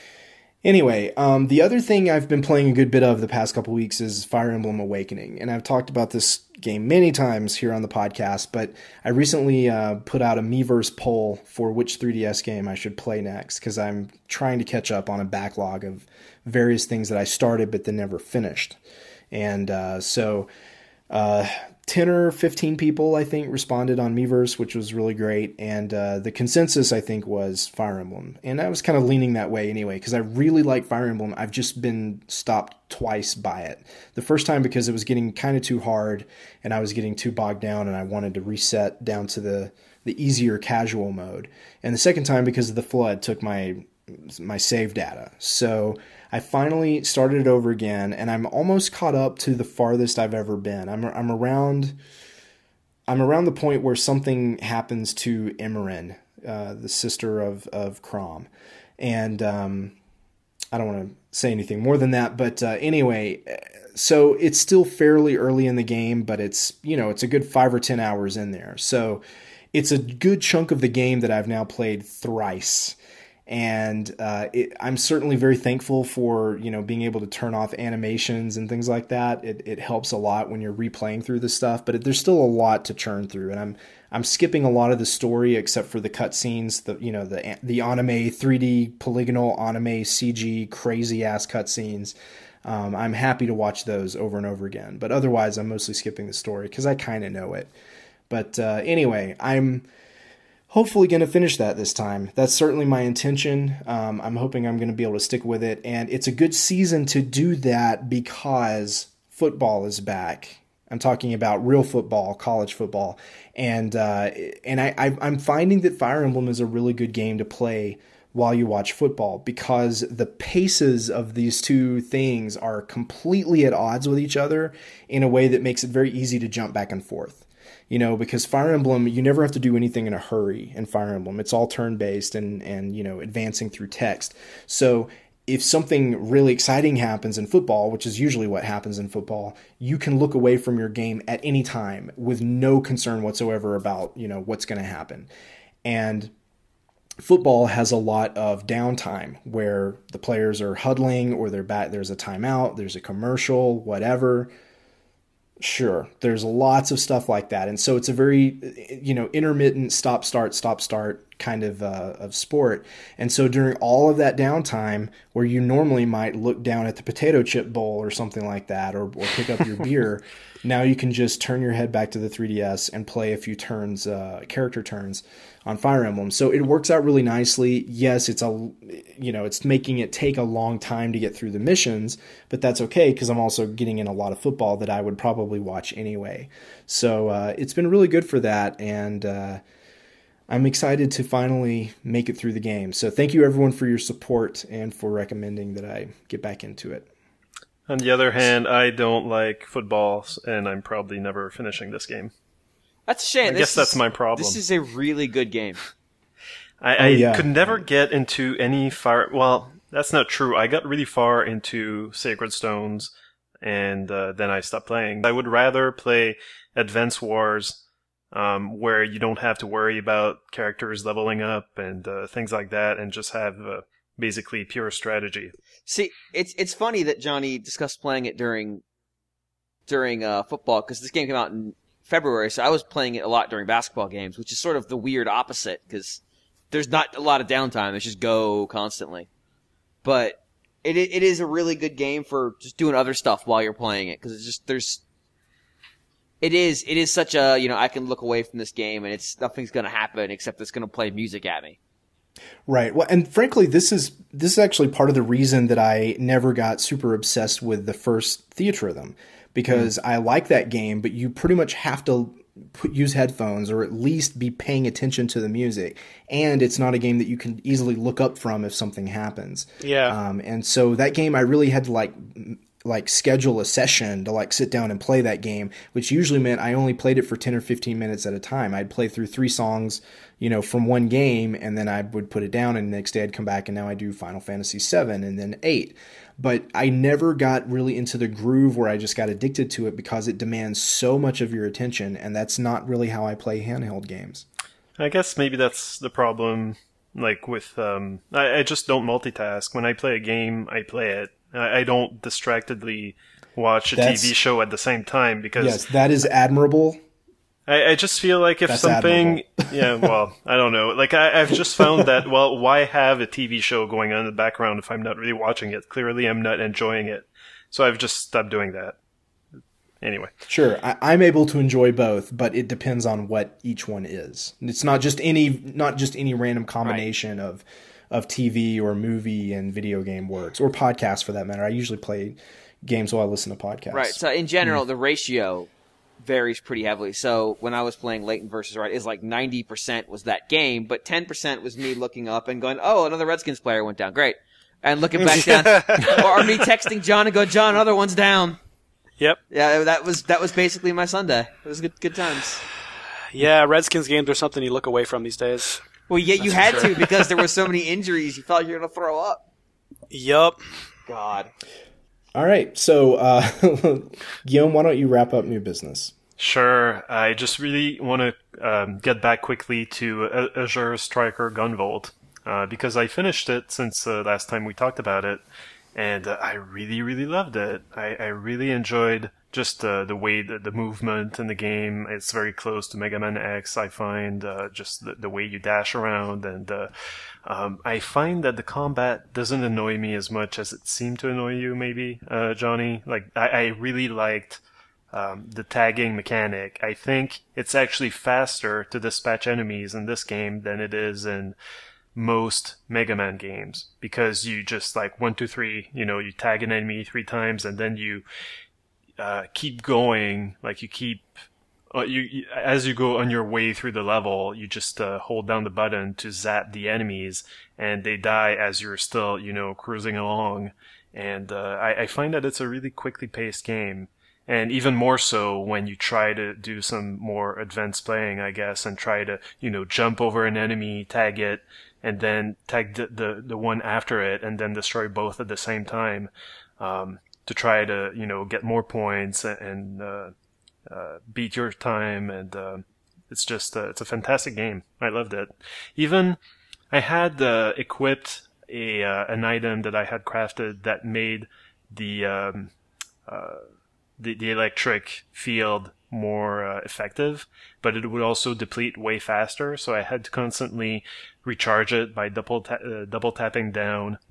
A: Anyway, um, the other thing I've been playing a good bit of the past couple weeks is Fire Emblem Awakening, and I've talked about this game many times here on the podcast, but I recently uh, put out a Miiverse poll for which three D S game I should play next, because I'm trying to catch up on a backlog of various things that I started but then never finished. And uh, so... Uh, ten or fifteen people, I think, responded on Miiverse, which was really great. And uh, the consensus, I think, was Fire Emblem. And I was kind of leaning that way anyway, because I really like Fire Emblem. I've just been stopped twice by it. The first time because it was getting kind of too hard, and I was getting too bogged down, and I wanted to reset down to the, the easier casual mode. And the second time because of the flood took my my save data. So I finally started it over again, and I'm almost caught up to the farthest I've ever been. I'm I'm around I'm around the point where something happens to Emerin, uh, the sister of of Chrom, and um, I don't want to say anything more than that. But uh, anyway, so it's still fairly early in the game, but it's you know it's a good five or ten hours in there. So it's a good chunk of the game that I've now played thrice. And uh, it, I'm certainly very thankful for, you know, being able to turn off animations and things like that. It, it helps a lot when you're replaying through this stuff, but it, there's still a lot to churn through. And I'm I'm skipping a lot of the story except for the cutscenes, the you know the the anime three D polygonal anime C G crazy ass cutscenes. Um, I'm happy to watch those over and over again, but otherwise I'm mostly skipping the story because I kind of know it. But uh, anyway, I'm. Hopefully going to finish that this time. That's certainly my intention. Um, I'm hoping I'm going to be able to stick with it. And it's a good season to do that because football is back. I'm talking about real football, college football. And uh, and I, I, I'm finding that Fire Emblem is a really good game to play while you watch football because the paces of these two things are completely at odds with each other in a way that makes it very easy to jump back and forth. You know, because Fire Emblem, you never have to do anything in a hurry in Fire Emblem. It's all turn-based and, and, you know, advancing through text. So if something really exciting happens in football, which is usually what happens in football, you can look away from your game at any time with no concern whatsoever about, you know, what's going to happen. And football has a lot of downtime where the players are huddling or they're back, there's a timeout, there's a commercial, whatever. Sure, there's lots of stuff like that. And so it's a very, you know, intermittent stop, start, stop, start kind of uh, of sport. And so during all of that downtime where you normally might look down at the potato chip bowl or something like that, or, or pick up your beer, now you can just turn your head back to the three D S and play a few turns, uh, character turns on Fire Emblem. So it works out really nicely. Yes, it's a, you know, it's making it take a long time to get through the missions, but that's okay because I'm also getting in a lot of football that I would probably watch anyway. So uh, it's been really good for that, and uh, I'm excited to finally make it through the game. So thank you everyone for your support and for recommending that I get back into it.
B: On the other hand, I don't like football, and I'm probably never finishing this game.
C: That's a shame.
B: I
C: this
B: guess
C: is,
B: that's my problem.
C: This is a really good game.
B: I,
A: Oh,
B: I
A: yeah.
B: could never get into any fire. Well, that's not true. I got really far into Sacred Stones, and uh, then I stopped playing. I would rather play Advance Wars, um, where you don't have to worry about characters leveling up and uh, things like that, and just have uh, basically pure strategy.
C: See, it's it's funny that Johnny discussed playing it during during uh, football because this game came out in February, so I was playing it a lot during basketball games, which is sort of the weird opposite because there's not a lot of downtime. It's just go constantly. But it it is a really good game for just doing other stuff while you're playing it because it's just there's it is it is such a, you know, I can look away from this game and it's nothing's going to happen except it's going to play music at me.
A: Right. Well, and frankly, this is this is actually part of the reason that I never got super obsessed with the first Theatrhythm, because mm. I like that game, but you pretty much have to put, use headphones or at least be paying attention to the music, and it's not a game that you can easily look up from if something happens.
D: Yeah.
A: Um, and so that game, I really had to like like schedule a session to like sit down and play that game, which usually meant I only played it for ten or fifteen minutes at a time. I'd play through three songs, you know, from one game, and then I would put it down, and the next day I'd come back, and now I do Final Fantasy seven and then eight. But I never got really into the groove where I just got addicted to it because it demands so much of your attention, and that's not really how I play handheld games.
B: I guess maybe that's the problem, like with, um, I, I just don't multitask. When I play a game, I play it. I, I don't distractedly watch a that's, T V show at the same time because...
A: Yes, that is admirable.
B: I, I just feel like if
A: That's
B: something, yeah, well, I don't know. Like I, I've just found that, well, why have a T V show going on in the background if I'm not really watching it? Clearly, I'm not enjoying it, so I've just stopped doing that. Anyway,
A: sure, I, I'm able to enjoy both, but it depends on what each one is. It's not just any, not just any random combination right. of of T V or movie and video game works, or podcasts for that matter. I usually play games while I listen to podcasts.
C: Right. So in general, mm. the ratio varies pretty heavily. So when I was playing Leighton versus Wright, it's like ninety percent was that game, but ten percent was me looking up and going, oh, another Redskins player went down. Great. And looking back down. Or me texting John and go, John, another one's down.
D: Yep.
C: Yeah, that was that was basically my Sunday. It was good good times.
D: Yeah, Redskins games are something you look away from these days.
C: Well, yeah,
D: That's
C: you had
D: sure.
C: to because there were so many injuries. You thought you were going to throw up.
D: Yup.
C: God.
A: All right. So, uh, Guillaume, why don't you wrap up new business?
B: Sure. I just really want to um, get back quickly to uh, Azure Striker Gunvolt uh, because I finished it since uh, last time we talked about it, and uh, I really, really loved it. I, I really enjoyed just uh, the way that the movement in the game. It's very close to Mega Man X, I find, uh, just the, the way you dash around, and uh, um, I find that the combat doesn't annoy me as much as it seemed to annoy you, maybe, uh, Johnny. Like, I, I really liked um, the tagging mechanic. I think it's actually faster to dispatch enemies in this game than it is in most Mega Man games, because you just, like, one, two, three, you know, you tag an enemy three times, and then you Uh, keep going, like you keep, uh, you, you as you go on your way through the level, you just uh, hold down the button to zap the enemies, and they die as you're still, you know, cruising along. And uh, I, I find that it's a really quickly paced game, and even more so when you try to do some more advanced playing, I guess, and try to, you know, jump over an enemy, tag it, and then tag the the, the one after it, and then destroy both at the same time. Um, to try to, you know, get more points and uh, uh, beat your time, and uh, it's just, uh, it's a fantastic game. I loved it. Even, I had uh, equipped a uh, an item that I had crafted that made the um, uh, the, the electric field more uh, effective, but it would also deplete way faster, so I had to constantly recharge it by double ta- uh, double tapping down.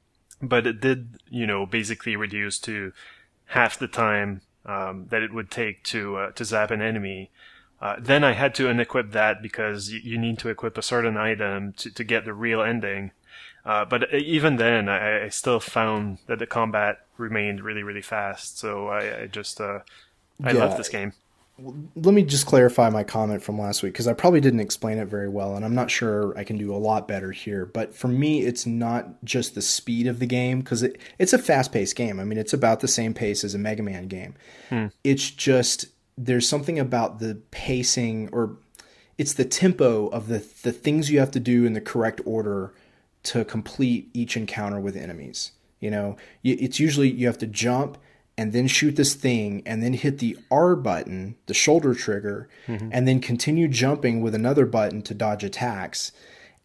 B: But it did, you know, basically reduce to half the time um, that it would take to uh, to zap an enemy. Uh, then I had to unequip that because you, you need to equip a certain item to, to get the real ending. Uh, but even then, I, I still found that the combat remained really, really fast. So I, I just, uh, I
A: yeah.
B: love this game.
A: Let me just clarify my comment from last week, because I probably didn't explain it very well, and I'm not sure I can do a lot better here. But for me, it's not just the speed of the game, because it, it's a fast-paced game. I mean, it's about the same pace as a Mega Man game. Hmm. It's just, there's something about the pacing, or it's the tempo of the the things you have to do in the correct order to complete each encounter with enemies. You know, it's usually you have to jump and then shoot this thing, and then hit the R button, the shoulder trigger, mm-hmm. and then continue jumping with another button to dodge attacks.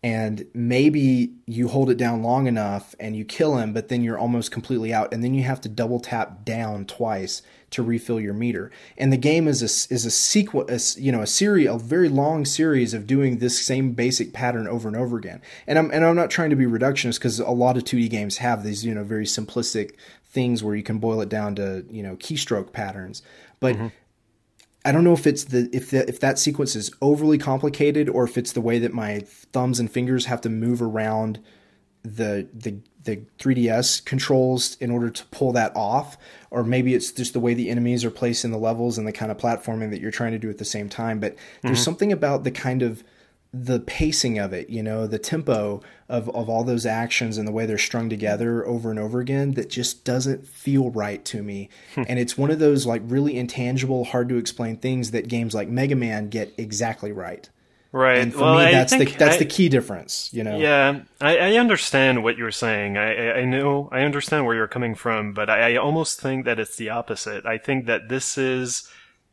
A: and maybe you hold it down long enough and you kill him, but then you're almost completely out, and then you have to double tap down twice to refill your meter. And the game is a is a sequel, a, you know, a series, a very long series of doing this same basic pattern over and over again. And I'm and I'm not trying to be reductionist, because a lot of two D games have these, you know, very simplistic things where you can boil it down to, you know, keystroke patterns, but. Mm-hmm. I don't know if it's the if the, if that sequence is overly complicated, or if it's the way that my thumbs and fingers have to move around the the the three D S controls in order to pull that off, or maybe it's just the way the enemies are placed in the levels and the kind of platforming that you're trying to do at the same time. But mm-hmm. there's something about the kind of the pacing of it, you know, the tempo of, of all those actions and the way they're strung together over and over again that just doesn't feel right to me. And it's one of those like really intangible, hard to explain things that games like Mega Man get exactly right.
B: Right.
A: And for
B: well,
A: me,
B: I
A: that's the
B: think
A: that's
B: I,
A: the key difference, you know.
B: Yeah, I, I understand what you're saying. I, I, I know I understand where you're coming from, but I, I almost think that it's the opposite. I think that this is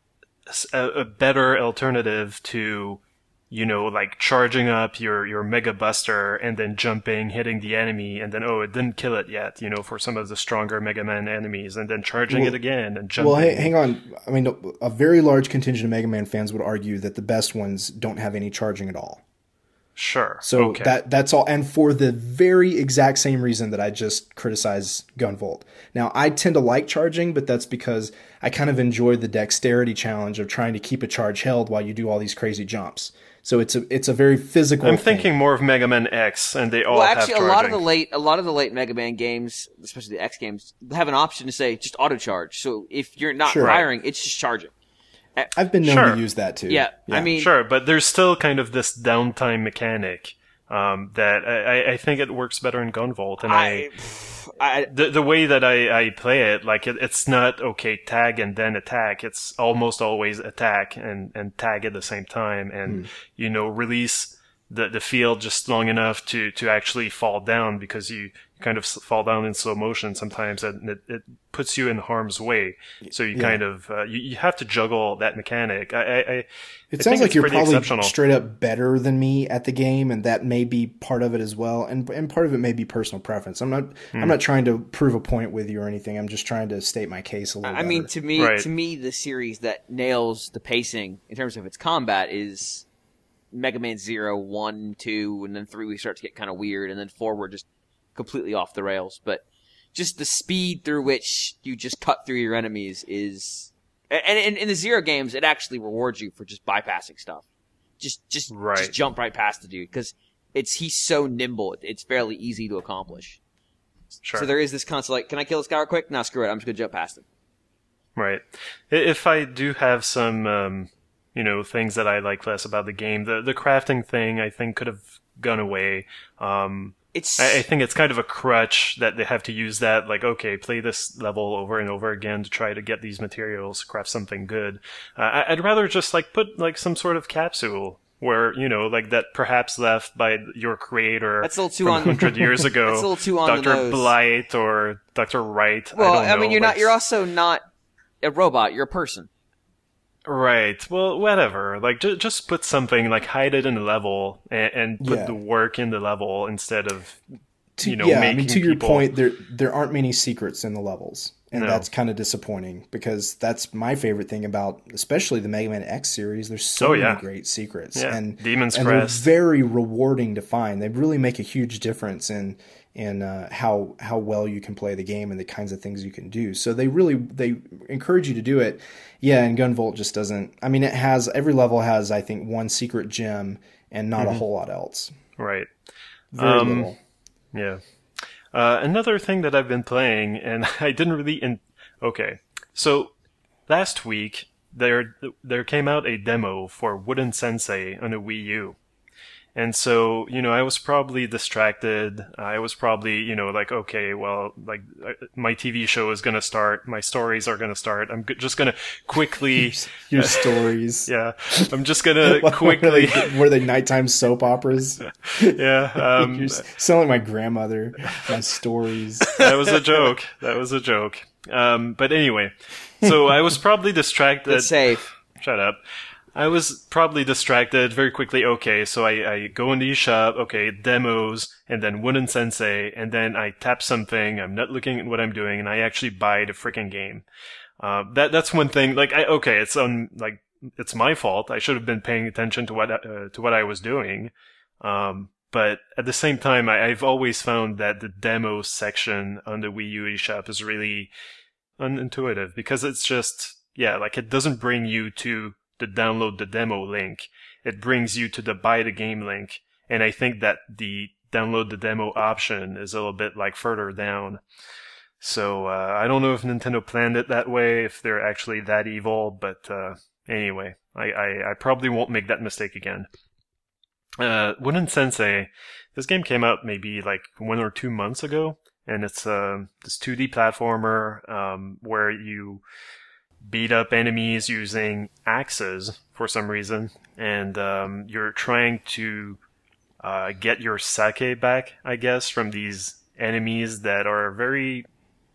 B: a, a better alternative to, you know, like charging up your, your Mega Buster and then jumping, hitting the enemy, and then, oh, it didn't kill it yet, you know, for some of the stronger Mega Man enemies, and then charging
A: well,
B: it again and jumping.
A: Well, hey, hang on. I mean, a very large contingent of Mega Man fans would argue that the best ones don't have any charging at all.
B: Sure.
A: So
B: okay.
A: that that's all, and for the very exact same reason that I just criticized Gunvolt. Now, I tend to like charging, but that's because I kind of enjoy the dexterity challenge of trying to keep a charge held while you do all these crazy jumps. So it's a it's a very physical.
B: I'm
A: thing.
B: thinking more of Mega Man X, and they all
C: well,
B: have
C: actually,
B: charging.
C: a lot of the late a lot of the late Mega Man games, especially the X games, have an option to say just auto charge. So if you're not
A: Sure.
C: firing, it's just charging.
A: I've been known
B: Sure.
A: to use that too.
C: Yeah, I mean,
B: Sure, but there's still kind of this downtime mechanic um, that I, I think it works better in Gunvolt, and I,
C: I, I
B: the the way that I, I play it, like it, it's not okay tag and then attack. It's almost always attack and, and tag at the same time, and
A: Hmm.
B: you know release the the field just long enough to to actually fall down, because you kind of fall down in slow motion sometimes, and it, it puts you in harm's way. So you
A: Yeah.
B: kind of uh, you you have to juggle that mechanic. I, I, I
A: It
B: I
A: sounds
B: think
A: like
B: it's
A: you're
B: pretty
A: probably
B: exceptional.
A: straight up better than me at the game, and that may be part of it as well. And and part of it may be personal preference. I'm not
B: Hmm.
A: I'm not trying to prove a point with you or anything. I'm just trying to state my case a little.
C: I mean,
A: better.
C: to me,
B: Right.
C: to me, the series that nails the pacing in terms of its combat is Mega Man Zero, One, Two, and then Three. We start to get kind of weird, and then Four, we're just completely off the rails. But just the speed through which you just cut through your enemies is, and in, in the Zero games, it actually rewards you for just bypassing stuff. Just, just,
B: Right.
C: just jump right past the dude because it's he's so nimble. It's fairly easy to accomplish.
B: Sure.
C: So there is this constant like, can I kill this guy real quick? Nah, screw it. I'm just gonna jump past him.
B: Right. I- If I do have some, um, you know, things that I like less about the game, the the crafting thing I think could have gone away. Um,
C: It's
B: I, I think it's kind of a crutch that they have to use that, like, okay, play this level over and over again to try to get these materials, craft something good. Uh, I- I'd rather just, like, put, like, some sort of capsule where, you know, like, that perhaps left by your creator
C: That's a little too
B: from
C: on-
B: one hundred years ago.
C: That's a little too on the
B: Doctor
C: nose.
B: Blight or Doctor Wright.
C: well,
B: I, don't know.
C: mean, you're
B: like,
C: not. You're also not a robot. You're a person.
B: Right. Well, whatever. Like, ju- just put something, like, hide it in the level and, and put
A: Yeah.
B: the work in the level instead of,
A: To,
B: you know,
A: yeah, I
B: making
A: mean, to your
B: people...
A: point, there there aren't many secrets in the levels, and
B: No.
A: that's kind of disappointing because that's my favorite thing about, especially the Mega Man X series. There's so
B: Oh,
A: many
B: yeah.
A: great secrets,
B: Yeah.
A: and
B: Demon's
A: and
B: Crest.
A: they're very rewarding to find. They really make a huge difference in in uh, how how well you can play the game and the kinds of things you can do. So they really they encourage you to do it. Yeah, and Gunvolt just doesn't. I mean, it has every level has I think one secret gem and not
B: Mm-hmm.
A: a whole lot else.
B: Right.
A: Very
B: Um,
A: little.
B: Yeah. Uh, another thing that I've been playing, and I didn't really... In- okay. So, last week, there there came out a demo for Wooden Sensei on a Wii U. And so, you know, I was probably distracted. I was probably, you know, like, okay, well, like, uh, my T V show is gonna start. My stories are gonna start. I'm g- just gonna quickly...
A: Your stories.
B: yeah. I'm just gonna
A: Were
B: quickly...
A: they, were they nighttime soap operas?
B: yeah. Um,
A: You sound like my grandmother. My stories.
B: that was a joke. That was a joke. Um, but anyway, so I was probably distracted.
C: It's safe.
B: Shut up. I was probably distracted very quickly. Okay, so I, I go into the shop, okay, demos, and then Wooden Sensei, and then I tap something, I'm not looking at what I'm doing, and I actually buy the freaking game. Uh, that, that's one thing, like, I, okay, it's on, like, it's my fault. I should have been paying attention to what, uh, to what I was doing. Um, but at the same time, I, I've always found that the demo section on the Wii U eShop is really unintuitive, because it's just, yeah, like, it doesn't bring you to the download the demo link. It brings you to the buy the game link. And I think that the download the demo option is a little bit like further down. So, uh, I don't know if Nintendo planned it that way, if they're actually that evil, but, uh, anyway, I, I, I probably won't make that mistake again. Uh, Wooden Sensei, this game came out maybe like one or two months ago, and it's, uh, this two D platformer, um, where you beat up enemies using axes for some reason, and, um, you're trying to, uh, get your sake back, I guess, from these enemies that are very,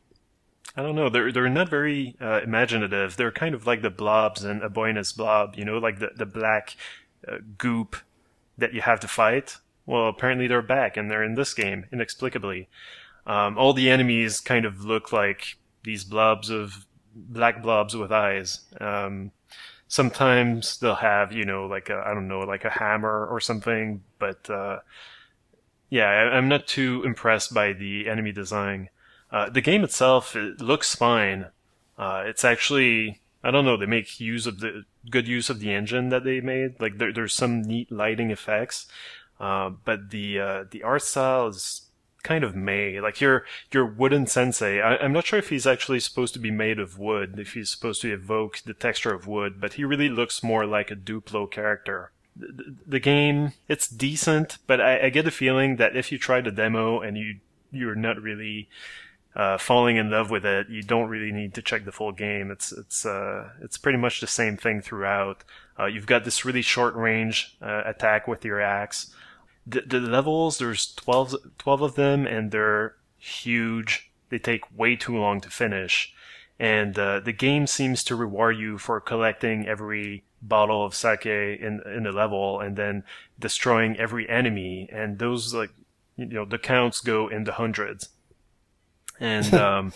B: I don't know, they're they're not very uh, imaginative. They're kind of like the blobs in A Boy and His Blob, you know, like the, the black uh, goop that you have to fight. Well, apparently they're back, and they're in this game, inexplicably. Um, all the enemies kind of look like these blobs of, black blobs with eyes. Um, sometimes they'll have, you know, like a, I don't know, like a hammer or something, but uh, yeah, I, I'm not too impressed by the enemy design. Uh, the game itself, it looks fine. Uh, it's actually, I don't know, they make use of the, good use of the engine that they made. Like, there, there's some neat lighting effects. Uh, but the, uh, the art style is kind of meh. Like, your, your Wooden Sensei, I, I'm not sure if he's actually supposed to be made of wood, if he's supposed to evoke the texture of wood, but he really looks more like a Duplo character. The, the game, it's decent, but I, I get the feeling that if you try the demo and you, you're not really, Uh, falling in love with it, you don't really need to check the full game. It's it's uh it's pretty much the same thing throughout. Uh, you've got this really short range uh, attack with your axe. The, the levels, there's twelve, twelve of them, and they're huge. They take way too long to finish, and uh, the game seems to reward you for collecting every bottle of sake in in the level, and then destroying every enemy. And those, like, you know, the counts go in the hundreds. And um,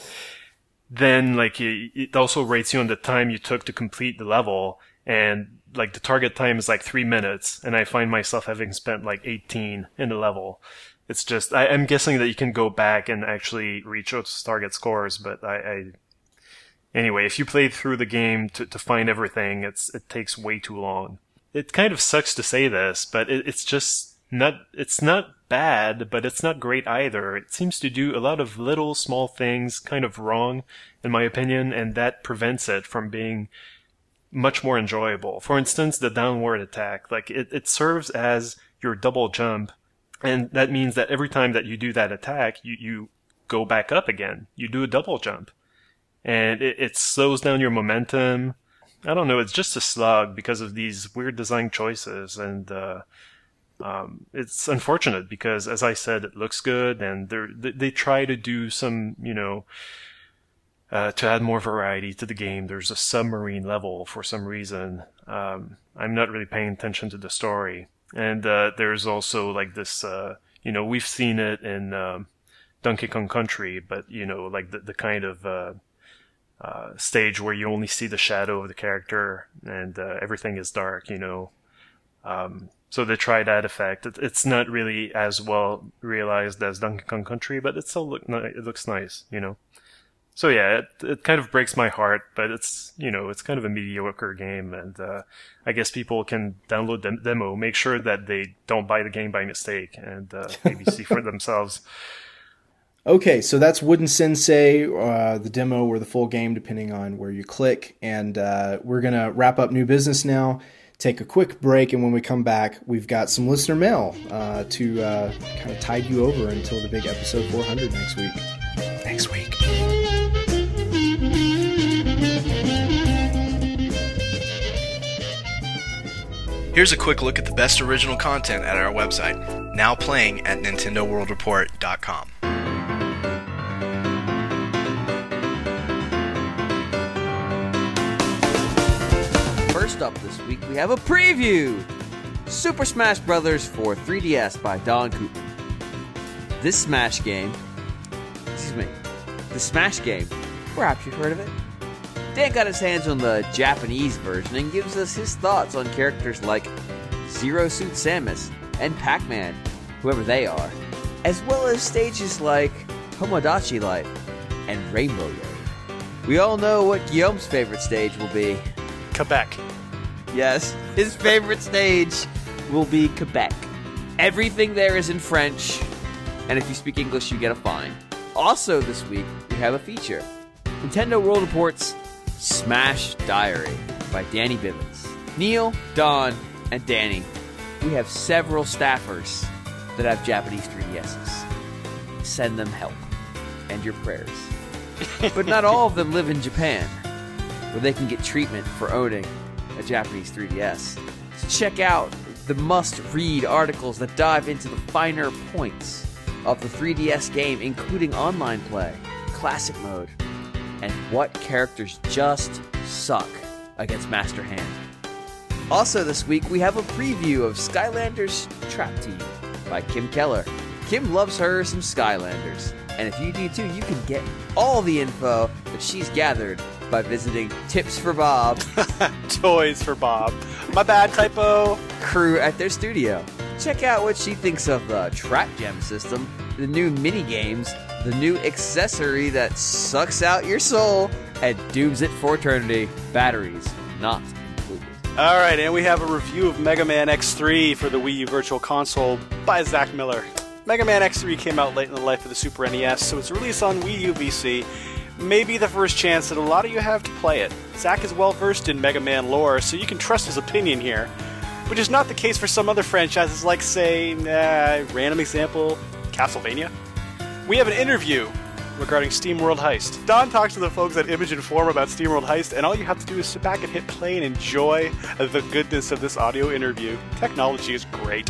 B: then, like, it, it also rates you on the time you took to complete the level, and, like, the target time is like three minutes, and I find myself having spent like eighteen in the level. It's just, I, I'm guessing that you can go back and actually reach those target scores, but I, I anyway, if you played through the game to, to find everything, it's it takes way too long. It kind of sucks to say this, but it, it's just not, it's not bad, but it's not great either. It seems to do a lot of little small things kind of wrong, in my opinion, and that prevents it from being much more enjoyable. For instance, the downward attack, like, it, it serves as your double jump, and that means that every time that you do that attack, you, you go back up again. You do a double jump. And it, it slows down your momentum. I don't know, it's just a slog because of these weird design choices, and uh Um, it's unfortunate because, as I said, it looks good, and they they try to do some, you know, uh, to add more variety to the game. There's a submarine level for some reason. Um, I'm not really paying attention to the story. And uh, there's also, like, this, uh, you know, we've seen it in um, Donkey Kong Country, but, you know, like the, the kind of uh, uh, stage where you only see the shadow of the character and uh, everything is dark, you know. Um, So they try that effect. It, it's not really as well realized as Donkey Kong Country, but it still look ni- it looks nice, you know. So yeah, it, it kind of breaks my heart, but it's, you know, it's kind of a mediocre game, and uh, I guess people can download the demo, make sure that they don't buy the game by mistake, and uh, maybe see for themselves.
A: Okay, so that's Wooden Sensei, uh, the demo or the full game, depending on where you click, and uh, we're gonna wrap up new business now. Take a quick break, and when we come back, we've got some listener mail uh, to uh, kind of tide you over until the big episode four hundred next week. Next week.
E: Here's a quick look at the best original content at our website, now playing at Nintendo World Report dot com.
C: First up this week, we have a preview! Super Smash Bros. For three D S by Don Koopman. This Smash game... Excuse me. The Smash game, perhaps you've heard of it. Dan got his hands on the Japanese version and gives us his thoughts on characters like Zero Suit Samus and Pac-Man, whoever they are, as well as stages like Tomodachi Life and Rainbow Road. We all know what Guillaume's favorite stage will be.
D: Quebec.
C: Yes, his favorite stage will be Quebec. Everything there is in French, and if you speak English, you get a fine. Also this week, we have a feature. Nintendo World Report's Smash Diary by Danny Bivens. Neil, Don, and Danny, we have several staffers that have Japanese three D S's. Send them help and your prayers. But not all of them live in Japan, where they can get treatment for owning a Japanese three D S. So check out the must-read articles that dive into the finer points of the three D S game, including online play, classic mode, and what characters just suck against Master Hand. Also this week, we have a preview of Skylanders Trap Team by Kim Keller. Kim loves her some Skylanders, and if you do too, you can get all the info that she's gathered by visiting Tips for Bob,
D: Toys for Bob. My bad, typo.
C: crew at their studio. Check out what she thinks of the Trap Gem system, the new mini games, the new accessory that sucks out your soul and dooms it for eternity. Batteries not included.
D: All right, and we have a review of Mega Man X three for the Wii U Virtual Console by Zach Miller. Mega Man X three came out late in the life of the Super N E S, so its release on Wii U V C may be the first chance that a lot of you have to play it. Zach is well versed in Mega Man lore, so you can trust his opinion here, which is not the case for some other franchises like, say, uh, random example, Castlevania. We have an interview regarding SteamWorld Heist. Don talks to the folks at Image and Form about SteamWorld Heist, and all you have to do is sit back and hit play and enjoy the goodness of this audio interview. Technology is great.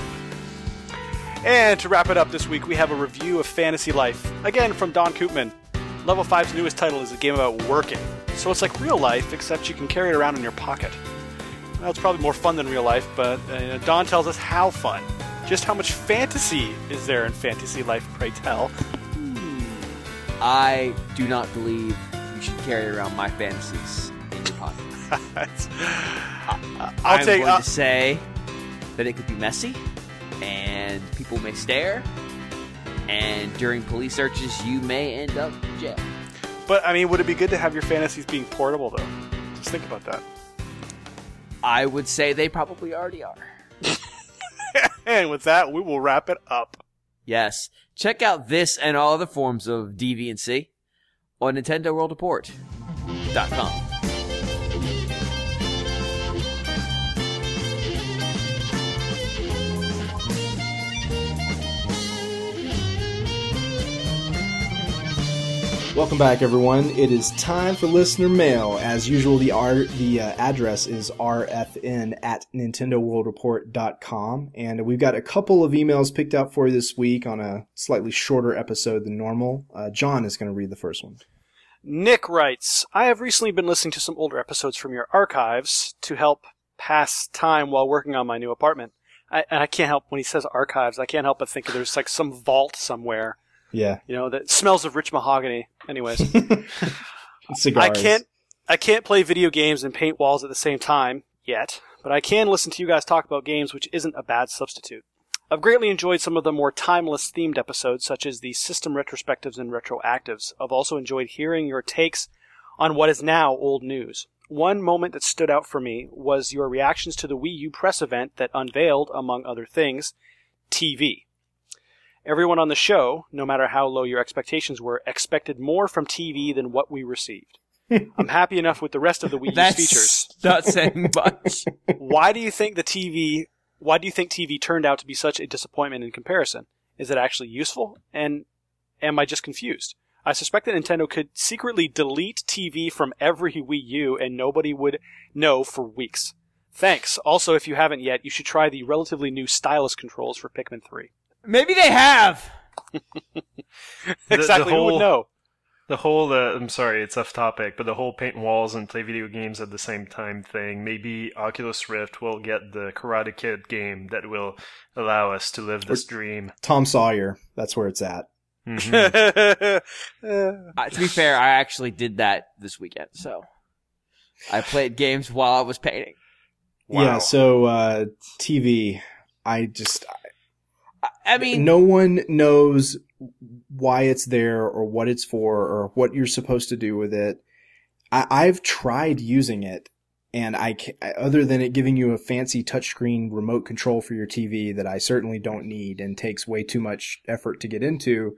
D: And to wrap it up this week, we have a review of Fantasy Life, again from Don Koopman. Level five's newest title is a game about working, so it's like real life, except you can carry it around in your pocket. Well, it's probably more fun than real life, but uh, Don tells us how fun. Just how much fantasy is there in Fantasy Life, pray tell.
C: I do not believe you should carry around my fantasies in your pocket.
D: I'll
C: I'm
D: take.
C: going
D: Uh,
C: to say that it could be messy, and people may stare, and during police searches, you may end up in jail.
D: but I mean, would it be good to have your fantasies being portable, though? Just think about that.
C: I would say they probably already are.
D: And with that, we will wrap it up.
C: Yes. Check out this and all other forms of deviancy on Nintendo World Report dot com.
A: Welcome back, everyone. It is time for listener mail. As usual, the R, the uh, address is r f n at nintendo world report dot com, and we've got a couple of emails picked out for you this week on a slightly shorter episode than normal. Uh, John is going to read the first one.
D: Nick writes, I have recently been listening to some older episodes from your archives to help pass time while working on my new apartment. I, and I can't help, when he says archives, I can't help but think there's like some vault somewhere.
A: Yeah.
D: You know, that smells of rich mahogany. Anyways.
A: Cigars.
D: I can't I can't play video games and paint walls at the same time, yet, but I can listen to you guys talk about games, which isn't a bad substitute. I've greatly enjoyed some of the more timeless themed episodes, such as the system retrospectives and retroactives. I've also enjoyed hearing your takes on what is now old news. One moment that stood out for me was your reactions to the Wii U press event that unveiled, among other things, T V. Everyone on the show, no matter how low your expectations were, expected more from T V than what we received. I'm happy enough with the rest of the Wii U's
C: That's
D: features.
C: not saying much.
D: Why do you think the T V? Why do you think T V turned out to be such a disappointment in comparison? Is it actually useful? And am I just confused? I suspect that Nintendo could secretly delete T V from every Wii U and nobody would know for weeks. Thanks. Also, if you haven't yet, you should try the relatively new stylus controls for Pikmin three.
C: Maybe they have.
D: Exactly.
B: the whole,
D: Who would know?
B: The whole, uh, I'm sorry, it's off topic, but the whole paint walls and play video games at the same time thing, maybe Oculus Rift will get the Karate Kid game that will allow us to live this dream.
A: Tom Sawyer, that's where it's at.
B: Mm-hmm.
C: Uh, to be fair, I actually did that this weekend, so I played games while I was painting.
B: Wow.
A: Yeah, so uh, T V, I just...
C: I, I mean...
A: No one knows why it's there or what it's for or what you're supposed to do with it. I, I've tried using it, and I ca- other than it giving you a fancy touchscreen remote control for your T V that I certainly don't need and takes way too much effort to get into,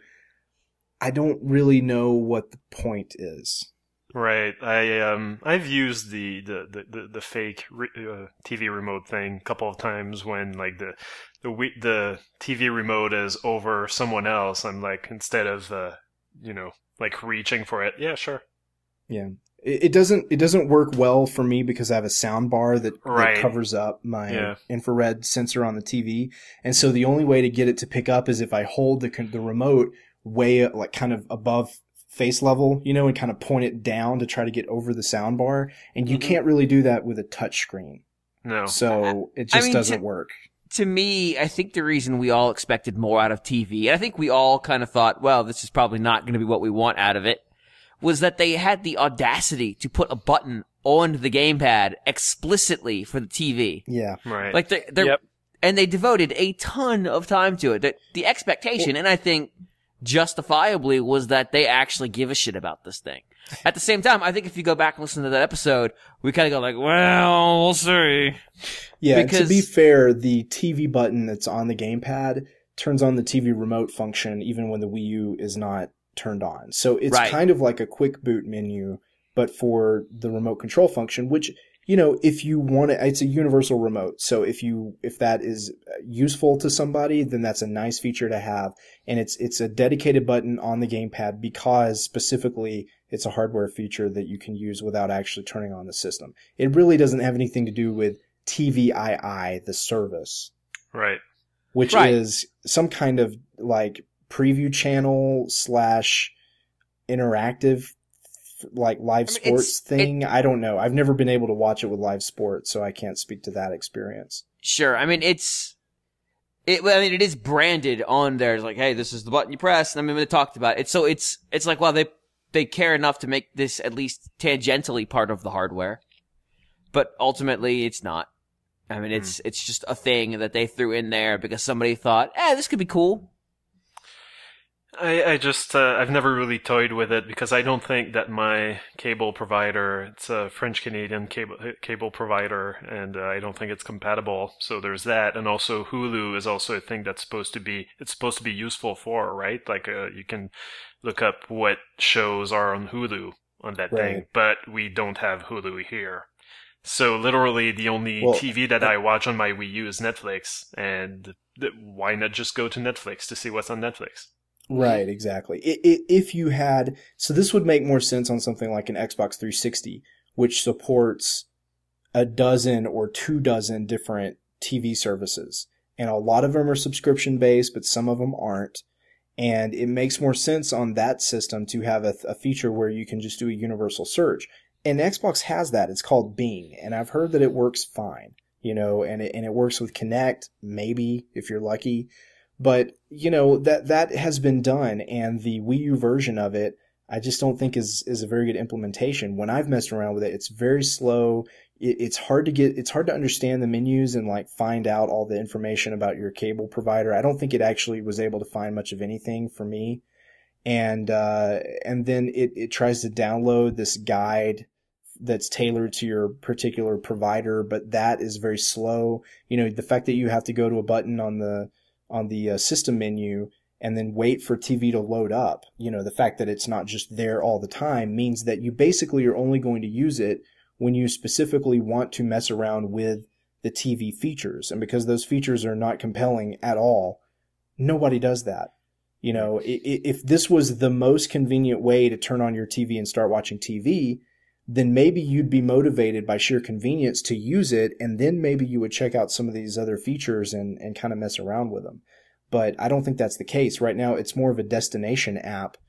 A: I don't really know what the point is.
B: Right. I um I've used the the the, the, the fake re- uh, T V remote thing a couple of times when like the the we- the T V remote is over someone else. I'm like, instead of uh you know like reaching for it. Yeah, sure.
A: Yeah. It, it doesn't it doesn't work well for me because I have a sound bar that,
B: Right.
A: that covers up my
B: Yeah.
A: infrared sensor on the T V, and so the only way to get it to pick up is if I hold the con- the remote way like kind of above face level, you know, and kind of point it down to try to get over the sound bar. And you
C: Mhm.
A: can't really do that with a touch screen.
B: No.
A: So it
C: I
A: just
C: mean,
A: doesn't
C: to-
A: work.
C: To me, I think the reason we all expected more out of T V, and I think we all kind of thought, well, this is probably not going to be what we want out of it, was that they had the audacity to put a button on the gamepad explicitly for the T V.
A: Yeah.
B: Right.
C: Like they're, they're
D: Yep.
C: and they devoted a ton of time to it. The, the expectation, and I think justifiably, was that they actually give a shit about this thing. At the same time, I think if you go back and listen to that episode, we kind of go like, well, we'll see.
A: Yeah. To
C: Because-
A: be fair, the T V button that's on the gamepad turns on the T V remote function even when the Wii U is not turned on. So it's
C: Right.
A: kind of like a quick boot menu, but for the remote control function, which, you know, if you want to, it's a universal remote. So if you, if that is useful to somebody, then that's a nice feature to have. And it's, it's a dedicated button on the gamepad because specifically it's a hardware feature that you can use without actually turning on the system. It really doesn't have anything to do with T V I I, the service,
B: Right.
A: which
C: Right.
A: is some kind of like preview channel slash interactive like live
C: I mean,
A: sports
C: it's-
A: thing. I don't know. I've never been able to watch it with live sports, so I can't speak to that experience.
C: Sure. I mean, it's, it, well, I mean, it is branded on there. It's like, hey, this is the button you press. And I mean, they talked about it. So it's, it's like, well, they, they care enough to make this at least tangentially part of the hardware. But ultimately, it's not. I mean, it's, it's just a thing that they threw in there because somebody thought, eh, this could be cool.
B: I, I just, uh, I've never really toyed with it because I don't think that my cable provider, it's a French-Canadian cable, cable provider, and uh, I don't think it's compatible. So there's that. And also Hulu is also a thing that's supposed to be, it's supposed to be useful for, right? Like, uh, you can look up what shows are on Hulu on that thing,
A: Right.
B: but we don't have Hulu here. So literally the only
A: Well,
B: T V that I watch on my Wii U is Netflix, and th- why not just go to Netflix to see what's on Netflix?
A: Right, exactly. I I if you had, so this would make more sense on something like an Xbox three sixty, which supports a dozen or two dozen different T V services. And a lot of them are subscription based, but some of them aren't. And it makes more sense on that system to have a, a feature where you can just do a universal search. And Xbox has that. It's called Bing. And I've heard that it works fine, you know, and it, and it works with Kinect, maybe, if you're lucky. But, you know, that, that has been done, and the Wii U version of it, I just don't think is, is a very good implementation. When I've messed around with it, it's very slow. It, it's hard to get, it's hard to understand the menus and like find out all the information about your cable provider. I don't think it actually was able to find much of anything for me. And, uh, and then it, it tries to download this guide that's tailored to your particular provider, but that is very slow. You know, the fact that you have to go to a button on the, on the uh, system menu and then wait for T V to load up, you know, the fact that it's not just there all the time means that you basically are only going to use it when you specifically want to mess around with the T V features. And because those features are not compelling at all, nobody does that. You know, if this was the most convenient way to turn on your T V and start watching T V, then maybe you'd be motivated by sheer convenience to use it, and then maybe you would check out some of these other features and, and kind of mess around with them. But I don't think that's the case. Right now, it's more of a destination app,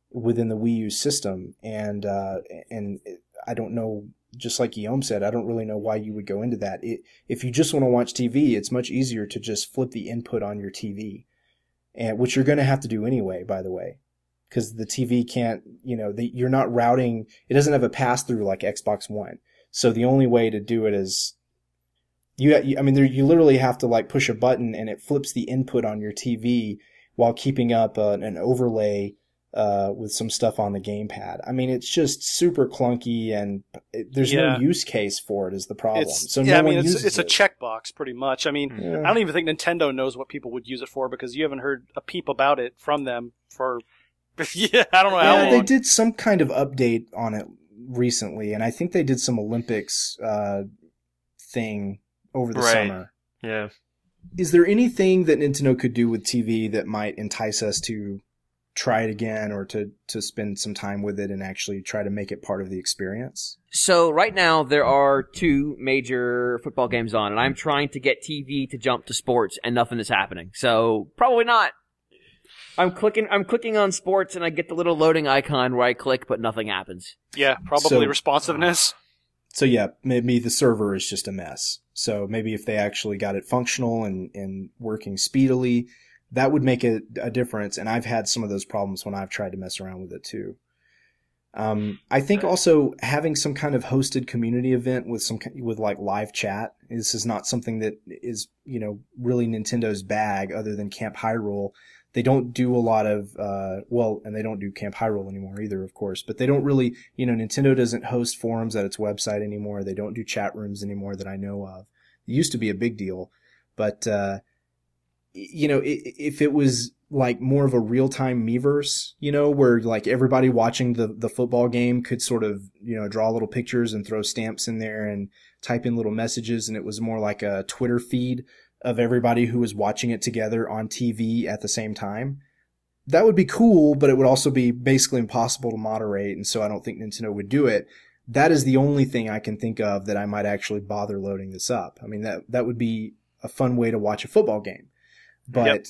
A: within the Wii U system. And, uh, and I don't know, just like Guillaume said, I don't really know why you would go into that. It, if you just want to watch T V, it's much easier to just flip the input on your T V, and which you're going to have to do anyway, by the way, because the T V can't, you know, the, you're not routing, it doesn't have a pass through like Xbox One. So the only way to do it is you, I mean, there, you literally have to like push a button and it flips the input on your T V while keeping up uh, an overlay uh, with some stuff on the gamepad. I mean, it's just super clunky, and it, there's
D: Yeah.
A: no use case for it is the problem.
D: It's,
A: so
D: yeah,
A: no
D: I mean,
A: one
D: it's,
A: uses
D: it's a
A: it.
D: checkbox pretty much. I mean,
A: Yeah.
D: I don't even think Nintendo knows what people would use it for because you haven't heard a peep about it from them for, yeah, I don't know how
A: Yeah,
D: long.
A: they did some kind of update on it recently, and I think they did some Olympics uh, thing over the
B: Right.
A: summer.
B: Yeah.
A: Is there anything that Nintendo could do with T V that might entice us to try it again, or to, to spend some time with it and actually try to make it part of the experience?
C: So right now there are two major football games on, and I'm trying to get T V to jump to sports, and nothing is happening. So probably not. I'm clicking. I'm clicking on sports, and I get the little loading icon where I click, but nothing happens.
D: Yeah, probably
A: So-
D: responsiveness.
A: So yeah, maybe the server is just a mess. So maybe if they actually got it functional and, and working speedily, that would make a, a difference. And I've had some of those problems when I've tried to mess around with it too. Um, I think also having some kind of hosted community event with some, with like live chat. This is not something that is, you know, really Nintendo's bag other than Camp Hyrule. They don't do a lot of, uh, well, and they don't do Camp Hyrule anymore either, of course, but they don't really, you know, Nintendo doesn't host forums at its website anymore. They don't do chat rooms anymore that I know of. It used to be a big deal, but, uh, you know, if it was like more of a real-time Miiverse, you know, where like everybody watching the, the football game could sort of, you know, draw little pictures and throw stamps in there and type in little messages, and it was more like a Twitter feed of everybody who was watching it together on T V at the same time. That would be cool, but it would also be basically impossible to moderate, and so I don't think Nintendo would do it. That is the only thing I can think of that I might actually bother loading this up. I mean, that that would be a fun way to watch a football game. But
D: Yep.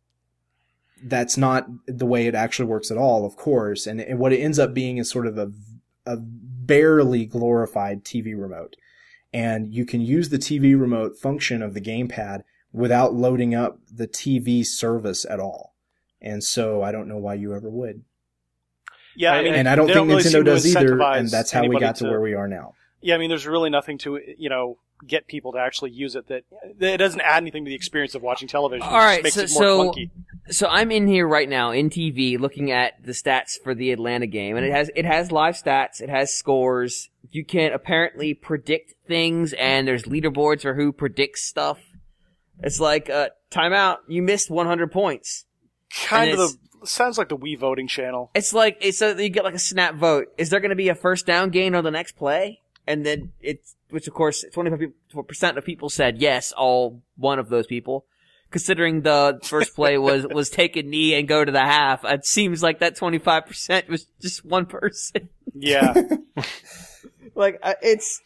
A: that's not the way it actually works at all, of course. And, and what it ends up being is sort of a, a barely glorified T V remote. And you can use the T V remote function of the gamepad without loading up the T V service at all. And so I don't know why you ever would.
D: Yeah, I mean,
A: And I don't
D: they
A: think
D: really
A: Nintendo
D: seem to
A: does either,
D: incentivize
A: and that's how we
D: anybody
A: got to where we are now.
D: Yeah, I mean, there's really nothing to, you know, get people to actually use it. That it doesn't add anything to the experience of watching television.
C: All right,
D: it just makes
C: so-
D: it more
C: so-
D: clunky.
C: So I'm in here right now in T V looking at the stats for the Atlanta game, and it has it has live stats, it has scores. You can apparently predict things, and there's leaderboards for who predicts stuff. It's like uh, timeout. You missed one hundred points.
D: Kind
C: and
D: of the sounds like the Wii voting channel.
C: It's like it's a, you get like a snap vote. Is there going to be a first down gain on the next play? And then it's which of course twenty-five percent of people said yes. All one of those people. Considering the first play was, was take a knee and go to the half, it seems like that twenty-five percent was just one person.
D: Yeah.
C: Like, uh, it's,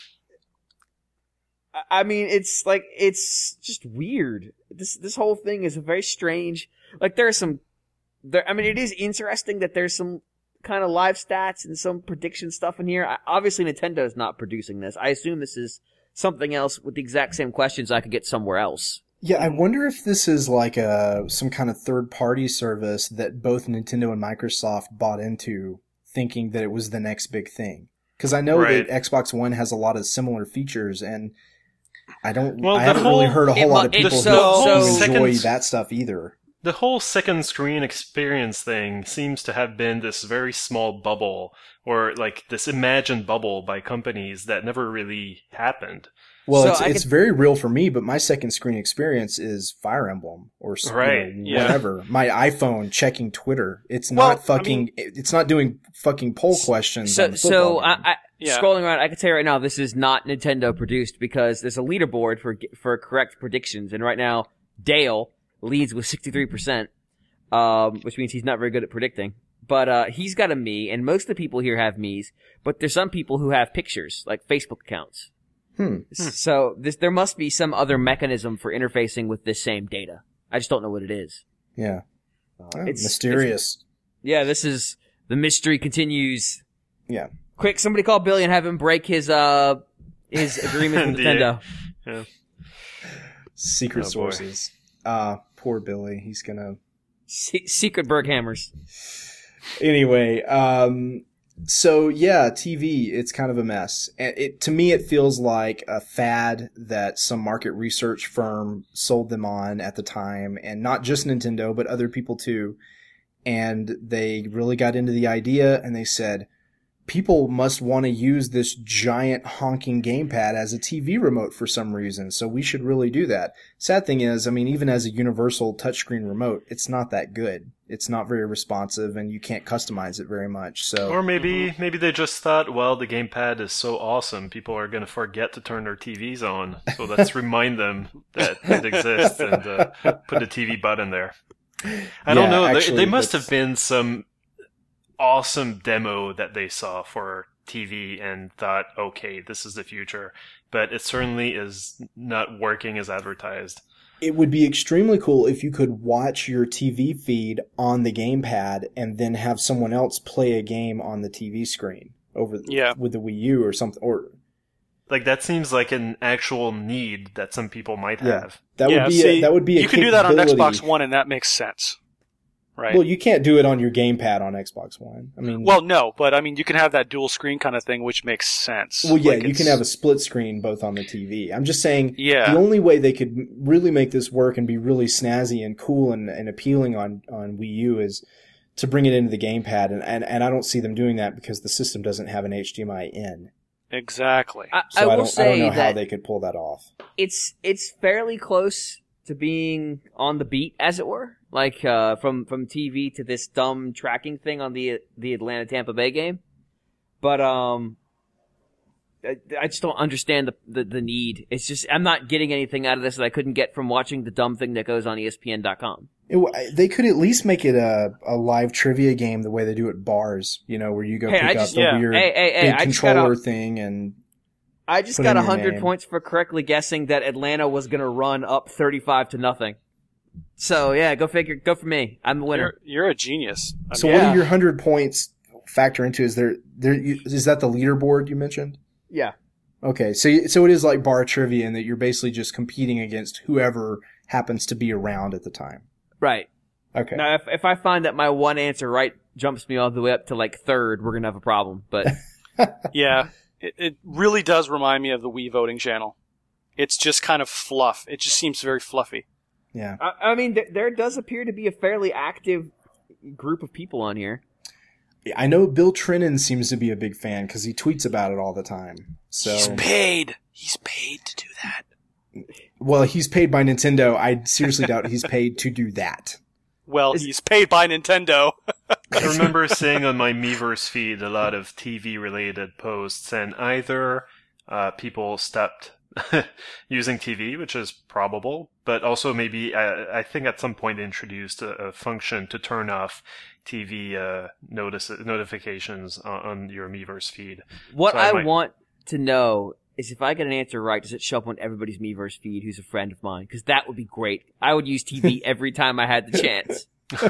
C: I mean, it's like, it's just weird. This, this whole thing is very strange. Like, there are some, there, I mean, it is interesting that there's some kind of live stats and some prediction stuff in here. I, obviously, Nintendo is not producing this. I assume this is something else with the exact same questions I could get somewhere else.
A: Yeah, I wonder if this is like a some kind of third-party service that both Nintendo and Microsoft bought into, thinking that it was the next big thing. Because I know
B: Right.
A: that Xbox One has a lot of similar features, and I don't.
B: Well,
A: I
B: the
A: haven't
B: whole-
A: really heard a whole
C: it
A: lot of
C: mu- it-
A: people
C: so-
A: who,
C: so-
A: who enjoy
B: Second-
A: that stuff either.
B: The whole second screen experience thing seems to have been this very small bubble, or like this imagined bubble by companies that never really happened.
A: Well,
C: So
A: it's
C: I
A: it's
C: could-
A: very real for me, but my second screen experience is Fire Emblem or s- you know,
B: Right, yeah.
A: whatever. My iPhone checking Twitter. It's
D: Well,
A: not
D: I
A: fucking.
D: mean-
A: it's not doing fucking poll questions.
C: So,
A: on the football
C: so
A: game.
C: I, I
D: Yeah.
C: scrolling around, I can tell you right now, this is not Nintendo produced because there's a leaderboard for for correct predictions, and right now Dale leads with sixty-three percent, um, which means he's not very good at predicting. But uh, he's got a Mii, and most of the people here have Miis. But there's some people who have pictures, like Facebook accounts.
A: Hmm.
C: So this, there must be some other mechanism for interfacing with this same data. I just don't know what it is.
A: Yeah.
C: Uh,
A: Oh,
C: it's
A: mysterious.
C: Yeah, this is the mystery continues.
A: Yeah.
C: Quick, somebody call Billy and have him break his uh his agreement with Nintendo.
B: Yeah.
A: Secret
B: Oh, boy.
A: sources. Uh, poor Billy. He's gonna.
C: Se- Secret Berghammers.
A: Anyway, um, so yeah, T V, it's kind of a mess. And it, to me, it feels like a fad that some market research firm sold them on at the time, and not just Nintendo, but other people too. And they really got into the idea, and they said, people must want to use this giant honking gamepad as a T V remote for some reason, so we should really do that. Sad thing is, I mean, even as a universal touchscreen remote, it's not that good. It's not very responsive, and you can't customize it very much. So,
B: Or maybe maybe they just thought, well, the gamepad is so awesome, people are going to forget to turn their T Vs on, so let's remind them that it exists and uh, put a T V button there. I don't
A: Yeah,
B: know.
A: actually,
B: there, there must
A: that's-
B: have been some awesome demo that they saw for T V and thought, okay, this is the future. But it certainly is not working as advertised.
A: it would be extremely cool if you could watch your T V feed on the gamepad and then have someone else play a game on the T V screen over
D: Yeah.
A: with the Wii U or something. Or
B: Like, that seems like an actual need that some people might
A: Yeah.
B: have.
A: that
D: yeah,
A: would be
D: see,
A: a, that would be a
D: you can do that on
A: capability.
D: Xbox One, and that makes sense, right?
A: Well, you can't do it on your gamepad on Xbox One. I mean,
D: Well, no, but I mean, you can have that dual screen kind of thing, which makes sense.
A: Well, yeah,
D: Like,
A: you
D: it's-
A: can have a split screen both on the T V. I'm just saying
D: Yeah.
A: the only way they could really make this work and be really snazzy and cool and, and appealing on, on Wii U is to bring it into the gamepad. And, and, and I don't see them doing that because the system doesn't have an H D M I in.
D: Exactly.
C: I,
A: So
C: I
A: I,
C: will
A: don't, I don't
C: say
A: know how
C: that
A: they could pull that off.
C: it's it's fairly close to being on the beat, as it were. Like uh, from from T V to this dumb tracking thing on the the Atlanta Tampa Bay game, but um, I, I just don't understand the, the the need. It's just I'm not getting anything out of this that I couldn't get from watching the dumb thing that goes on E S P N dot com.
A: It, w- they could at least make it a, a live trivia game the way they do at bars, you know, where you go
C: Hey,
A: pick
C: I
A: up
C: just-
A: the
D: yeah.
A: weird
C: Hey, hey, hey,
A: big
C: I just got
A: controller
C: a-
A: thing and
C: I just
A: Put
C: got
A: in
C: a
A: your
C: hundred
A: name.
C: points for correctly guessing that Atlanta was gonna run up thirty-five to nothing. So yeah, go figure. Go for me. I'm the winner.
D: You're, you're a genius. I
A: So
D: mean,
A: what
C: Yeah.
A: do your hundred points factor into? Is there there you- is that the leaderboard you mentioned?
C: Yeah.
A: Okay, so you- so it is like bar trivia in that you're basically just competing against whoever happens to be around at the time.
C: Right.
A: Okay.
C: Now, if if I find that my one answer right jumps me all the way up to like third, we're gonna have a problem. But
D: yeah, it, it really does remind me of the Wii voting channel. It's just kind of fluff. It just seems very fluffy.
A: Yeah.
C: I, I mean, th- there does appear to be a fairly active group of people on here.
A: I know Bill Trinan seems to be a big fan because he tweets about it all the time. So
D: He's paid. He's paid to do that.
A: well, he's paid by Nintendo. I seriously doubt he's paid to do that.
D: Well,
C: Is-
D: he's paid by Nintendo.
B: I remember seeing on my Miiverse feed a lot of T V-related posts, and either uh, people stopped using T V, which is probable, but also maybe, uh, I think at some point they introduced a, a function to turn off T V uh, notice notifications on, on your Miiverse feed.
C: What
B: So I
C: I
B: might-
C: want to know is if I get an answer right, does it show up on everybody's Miiverse feed who's a friend of mine? Because that would be great. I would use T V every time I had the chance.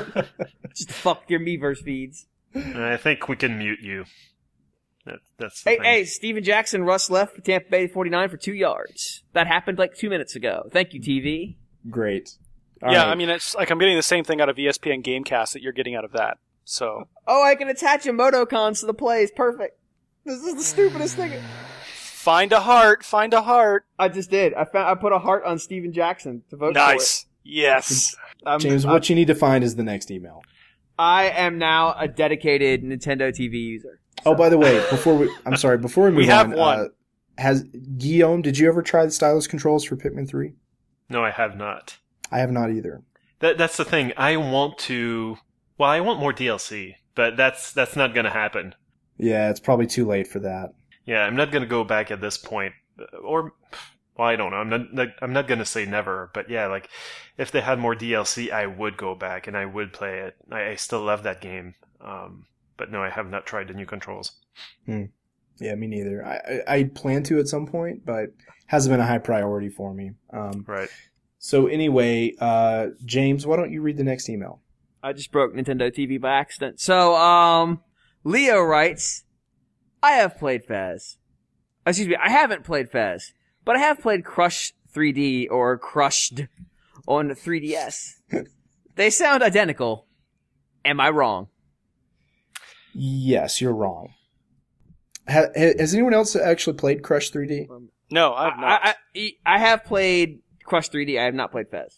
C: Just fuck your Miiverse feeds.
B: And I think we can mute you. That, that's the
C: Hey,
B: thing.
C: hey, Steven Jackson, Russ left for Tampa Bay forty-nine for two yards. That happened like two minutes ago. Thank you, T V.
A: Great. All
D: yeah,
A: right.
D: I mean, it's like I'm getting the same thing out of E S P N Gamecast that you're getting out of that. So
C: Oh, I can attach emotocons to the plays. Perfect. This is the stupidest thing.
D: find a heart, find a heart.
C: I just did. I found. I put a heart on Steven Jackson to vote
D: Nice. Yes.
C: for it. I'm-
A: James,
C: I'm-
A: what you need to find is the next email.
C: I am now a dedicated Nintendo T V user.
A: Oh, by the way, before we, I'm sorry, before we move
D: We have
A: on,
D: one.
A: Uh, has Guillaume, did you ever try the stylus controls for Pikmin three?
B: No, I have not.
A: I have not either.
B: That that's the thing. I want to. Well, I want more D L C, but that's that's not going to happen.
A: Yeah, it's probably too late for that.
B: Yeah, I'm not going to go back at this point, or well, I don't know. I'm not. not I'm not going to say never, but yeah, like if they had more D L C, I would go back and I would play it. I, I still love that game, um, but no, I have not tried the new controls.
A: Yeah, me neither. I, I, I plan to at some point, but hasn't been a high priority for me. Um,
B: Right.
A: so anyway, uh, James, why don't you read the next email?
C: I just broke Nintendo T V by accident. So, um, Leo writes, I have played Fez. Excuse me, I haven't played Fez, but I have played Crush three D or Crushed on three D S. They sound identical. Am I wrong?
A: Yes, you're wrong. Ha- has anyone else actually played Crush three D?
D: No, I've not.
C: I, I, I have played Crush three D. I have not played Fez.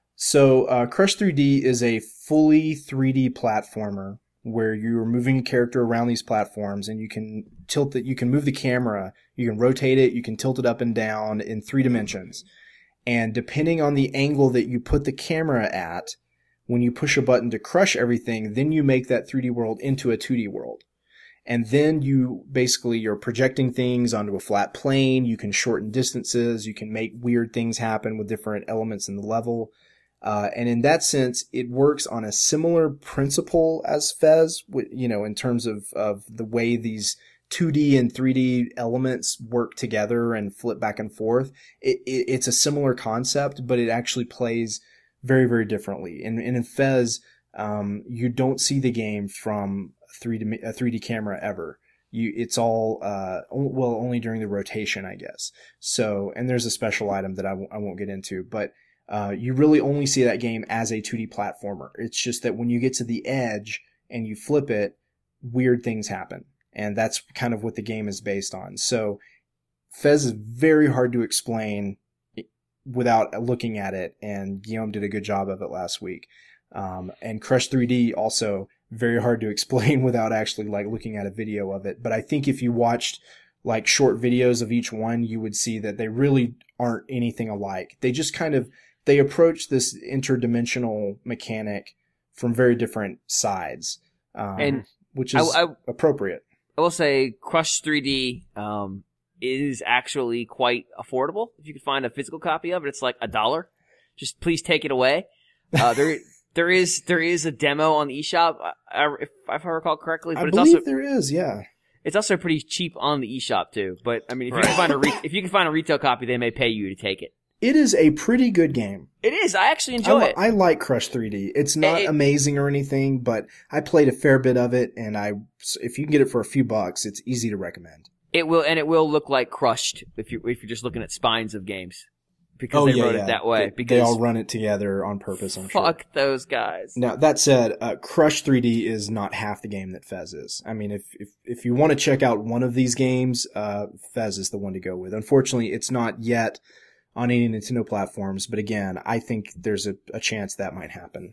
A: So, uh, Crush three D is a fully three D platformer where you're moving a character around these platforms, and you can tilt it, you can move the camera, you can rotate it, you can tilt it up and down in three dimensions. And depending on the angle that you put the camera at, when you push a button to crush everything, then you make that three D world into a two D world. And then you basically, you're projecting things onto a flat plane, you can shorten distances, you can make weird things happen with different elements in the level. Uh, and in that sense, it works on a similar principle as Fez, you know, in terms of, of the way these two D and three D elements work together and flip back and forth. It, it, it's a similar concept, but it actually plays very, very differently. And, and in Fez, um, you don't see the game from three D, a three D camera ever. You, it's all, uh, well, only during the rotation, I guess. So, and there's a special item that I w- I won't get into, but Uh, you really only see that game as a two D platformer. It's just that when you get to the edge and you flip it, weird things happen. And that's kind of what the game is based on. So Fez is very hard to explain without looking at it, and Guillaume did a good job of it last week. Um, and Crush three D also very hard to explain without actually like looking at a video of it. But I think if you watched like short videos of each one, you would see that they really aren't anything alike. They just kind of They approach this interdimensional mechanic from very different sides, um,
C: And
A: which is
C: I, I,
A: appropriate.
C: I will say Crush three D um, is actually quite affordable. If you could find a physical copy of it, it's like a dollar. Just please take it away. Uh, there, there is there is a demo on the eShop, I, if, if I recall correctly. But
A: I
C: it's
A: believe
C: also,
A: there is, yeah.
C: It's also pretty cheap on the eShop too. But I mean, if
B: Right.
C: you can find a re- if you can find a retail copy, they may pay you to take it.
A: It is a pretty good game.
C: It is. I actually
A: I,
C: enjoy
A: li-
C: it.
A: I like Crush three D. It's not
C: It-
A: amazing or anything, but I played a fair bit of it, and I, if you can get it for a few bucks, it's easy to recommend.
C: It will, and it will look like Crushed if you if you're just looking at spines of games, because
A: Oh,
C: they
A: yeah,
C: wrote
A: yeah.
C: it that way.
A: They,
C: because
A: they all run it together on purpose, I'm sure.
C: fuck those guys.
A: Now, that said, uh, Crush three D is not half the game that Fez is. I mean, if, if, if you want to check out one of these games, uh, Fez is the one to go with. Unfortunately, it's not yet on any Nintendo platforms, but again, I think there's a, a chance that might happen,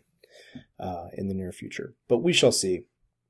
A: uh, in the near future. But we shall see.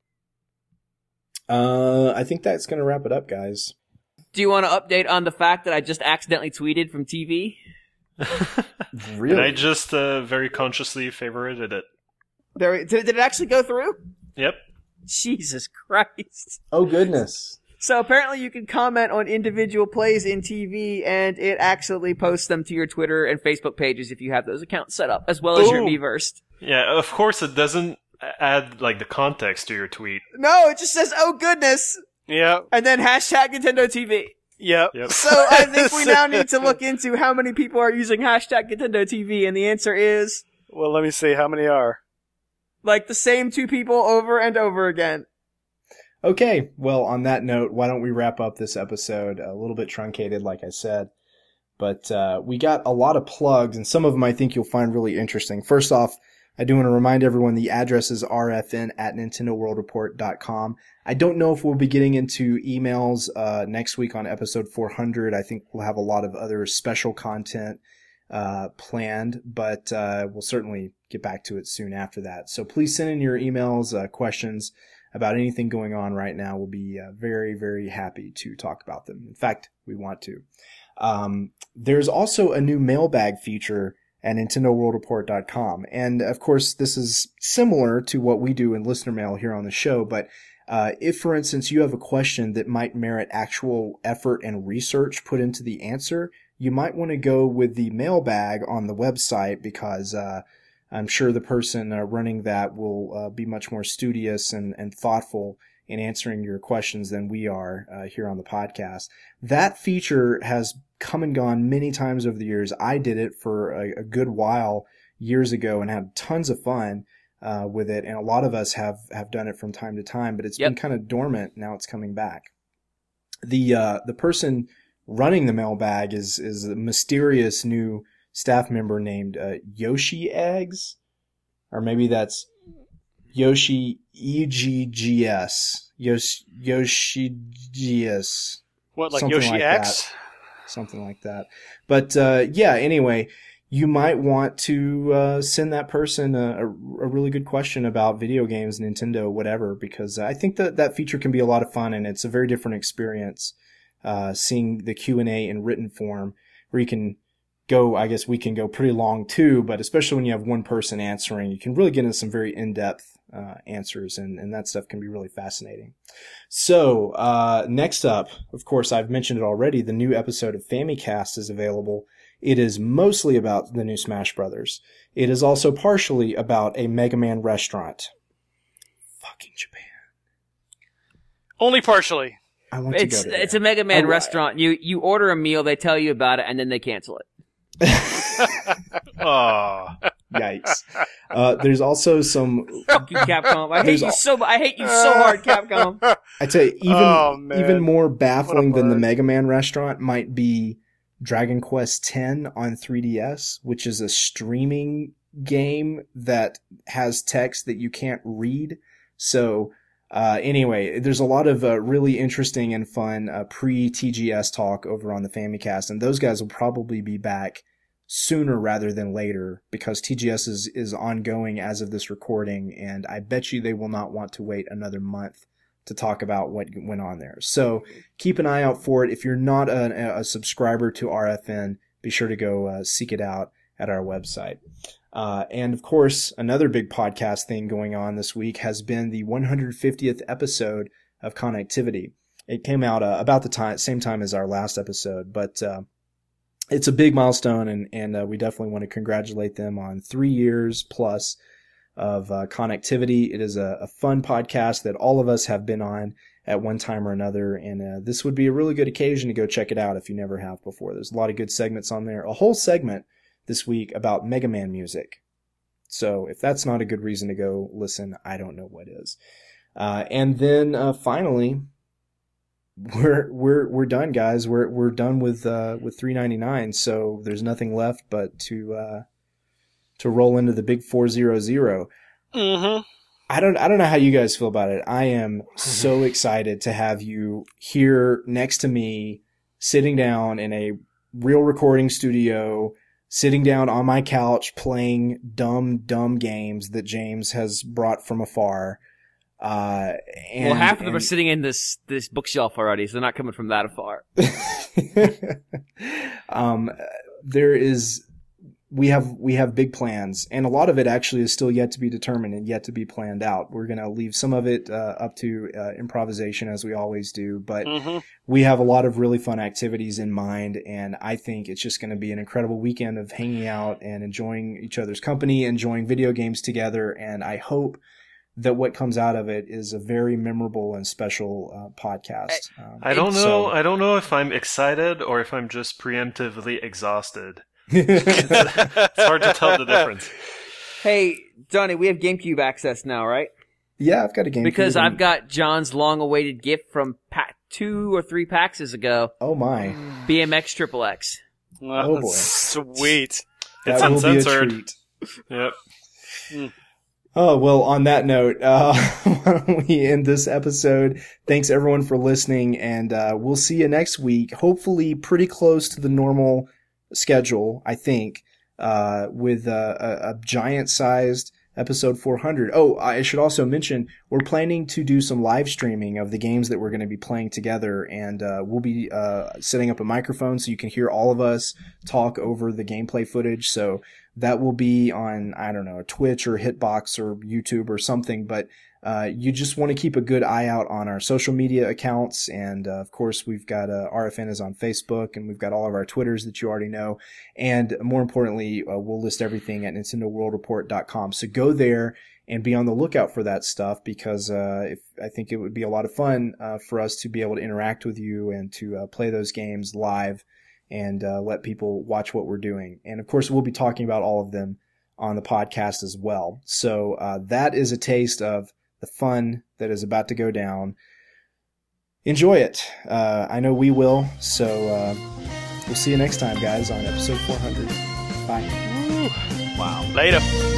A: Uh, I think that's gonna wrap it up, guys.
C: Do you want to update on the fact that I just accidentally tweeted from T V?
A: Really?
B: And I just uh, very consciously favorited it.
C: There, did, did it actually go through?
B: Yep.
C: Jesus Christ.
A: Oh, goodness.
C: So apparently you can comment on individual plays in T V, and it actually posts them to your Twitter and Facebook pages if you have those accounts set up, as well as your
B: Ooh.
C: Miiverse.
B: Yeah, of course it doesn't add like the context to your tweet.
C: No, it just says, oh goodness,
D: Yeah,
C: and then hashtag Nintendo T V.
D: yep.
B: Yep.
C: So I think we now need to look into how many people are using hashtag Nintendo T V, and the answer is,
D: Well, let me see how many are.
C: like, the same two people over and over again.
A: Okay, well, on that note, why don't we wrap up this episode? A little bit truncated, like I said. But uh, we got a lot of plugs, and some of them I think you'll find really interesting. First off, I do want to remind everyone the address is r f n at nintendo world report dot com. I don't know if we'll be getting into emails uh, next week on episode four hundred. I think we'll have a lot of other special content uh, planned, but uh, we'll certainly get back to it soon after that. So please send in your emails, uh, questions about anything going on right now. We'll be uh, very, very happy to talk about them. In fact, we want to. Um, there's also a new mailbag feature at nintendo world report dot com. And of course, this is similar to what we do in listener mail here on the show. But uh, if, for instance, you have a question that might merit actual effort and research put into the answer, you might want to go with the mailbag on the website, because uh, I'm sure the person uh, running that will uh, be much more studious and, and thoughtful in answering your questions than we are uh, here on the podcast. That feature has come and gone many times over the years. I did it for a, a good while years ago and had tons of fun. uh, with it, and a lot of us have have done it from time to time, but it's
C: Yep.
A: been kind of dormant. Now it's coming back. The uh, the person running the mailbag is is a mysterious new staff member named uh, Yoshi Eggs, or maybe that's Yoshi E G G S. Yoshi Yoshi G S.
D: What, like
A: Something
D: Yoshi
A: like
D: X?
A: that. Something like that. But uh, yeah, anyway, you might want to uh, send that person a, a, a really good question about video games, Nintendo, whatever, because I think that that feature can be a lot of fun, and it's a very different experience uh, seeing the Q and A in written form, where you can go, I guess we can go pretty long too, but especially when you have one person answering, you can really get into some very in-depth uh, answers, and, and that stuff can be really fascinating. So, uh, next up, of course, I've mentioned it already, the new episode of Famicast is available. It is mostly about the new Smash Brothers. It is also partially about a Mega Man restaurant. Fucking Japan.
D: Only partially.
A: I want
C: It's
A: to go there.
C: it's a Mega Man
A: Oh,
C: restaurant. You you order a meal, they tell you about it, and then they cancel it.
B: Oh,
A: Yikes. Uh, there's also some,
C: Fuck you, Capcom. I hate
A: There's
C: you
A: al-
C: so. I hate you so hard, Capcom.
A: I tell you, even,
D: Oh, man.
A: even more baffling
D: What a
A: than the
D: bug.
A: Mega Man restaurant might be Dragon Quest X on three D S, which is a streaming game that has text that you can't read. So, uh, anyway, there's a lot of uh, really interesting and fun uh, pre-T G S talk over on the Famicast, and those guys will probably be back sooner rather than later, because T G S is, is ongoing as of this recording, and I bet you they will not want to wait another month to talk about what went on there. So keep an eye out for it. If you're not a, a subscriber to R F N, be sure to go uh, seek it out at our website. Uh, and of course, another big podcast thing going on this week has been the one hundred fiftieth episode of Connectivity. It came out uh, about the time, same time as our last episode, but uh, it's a big milestone, and, and uh, we definitely want to congratulate them on three years plus of uh, Connectivity. It is a, a fun podcast that all of us have been on at one time or another, and uh, this would be a really good occasion to go check it out if you never have before. There's a lot of good segments on there. A whole segment this week about Mega Man music. So if that's not a good reason to go listen, I don't know what is. Uh, and then uh, finally, we're we're we're done, guys. We're we're done with uh, with three ninety-nine. So there's nothing left but to uh, to roll into the big four hundred.
D: Mm-hmm.
A: I don't I don't know how you guys feel about it. I am so excited to have you here next to me, sitting down in a real recording studio, sitting down on my couch playing dumb dumb games that James has brought from afar. Uh, and,
C: well, half of them
A: and,
C: are sitting in this this bookshelf already, so they're not coming from that far.
A: um, there is, we have, we have big plans, and a lot of it actually is still yet to be determined and yet to be planned out. We're going to leave some of it, uh, up to, uh, improvisation as we always do, but
D: Mm-hmm.
A: we have a lot of really fun activities in mind, and I think it's just going to be an incredible weekend of hanging out and enjoying each other's company, enjoying video games together, and I hope that what comes out of it is a very memorable and special uh, podcast. Um,
B: I don't know.
A: so-
B: I don't know if I'm excited or if I'm just preemptively exhausted. It's hard to tell the difference.
C: Hey, Johnny, we have GameCube access now, right?
A: Yeah, I've got a game
C: Because I've got John's long-awaited gift from pa- two or three PAXs ago,
A: Oh my!
C: B M X Triple X.
A: Oh, boy.
D: Sweet.
B: It's
A: That will be a
B: uncensored.
A: treat.
B: Yep.
A: Oh, well, on that note, uh, why don't we end this episode? Thanks everyone for listening, and uh, we'll see you next week. Hopefully pretty close to the normal schedule, I think, uh, with uh, a, a giant-sized episode four hundred. Oh, I should also mention, we're planning to do some live streaming of the games that we're going to be playing together, and uh, we'll be uh, setting up a microphone so you can hear all of us talk over the gameplay footage, so that will be on, I don't know, Twitch or Hitbox or YouTube or something, but uh, you just want to keep a good eye out on our social media accounts, and uh, of course we've got uh, R F N is on Facebook, and we've got all of our Twitters that you already know, and more importantly, uh, we'll list everything at Nintendo World Report dot com, so go there and be on the lookout for that stuff, because uh, if, I think it would be a lot of fun uh, for us to be able to interact with you and to uh, play those games live and uh, let people watch what we're doing. And of course, we'll be talking about all of them on the podcast as well. So uh, that is a taste of the fun that is about to go down. Enjoy it. Uh, I know we will. So uh, we'll see you next time, guys, on episode four hundred. Bye.
D: Wow. Later.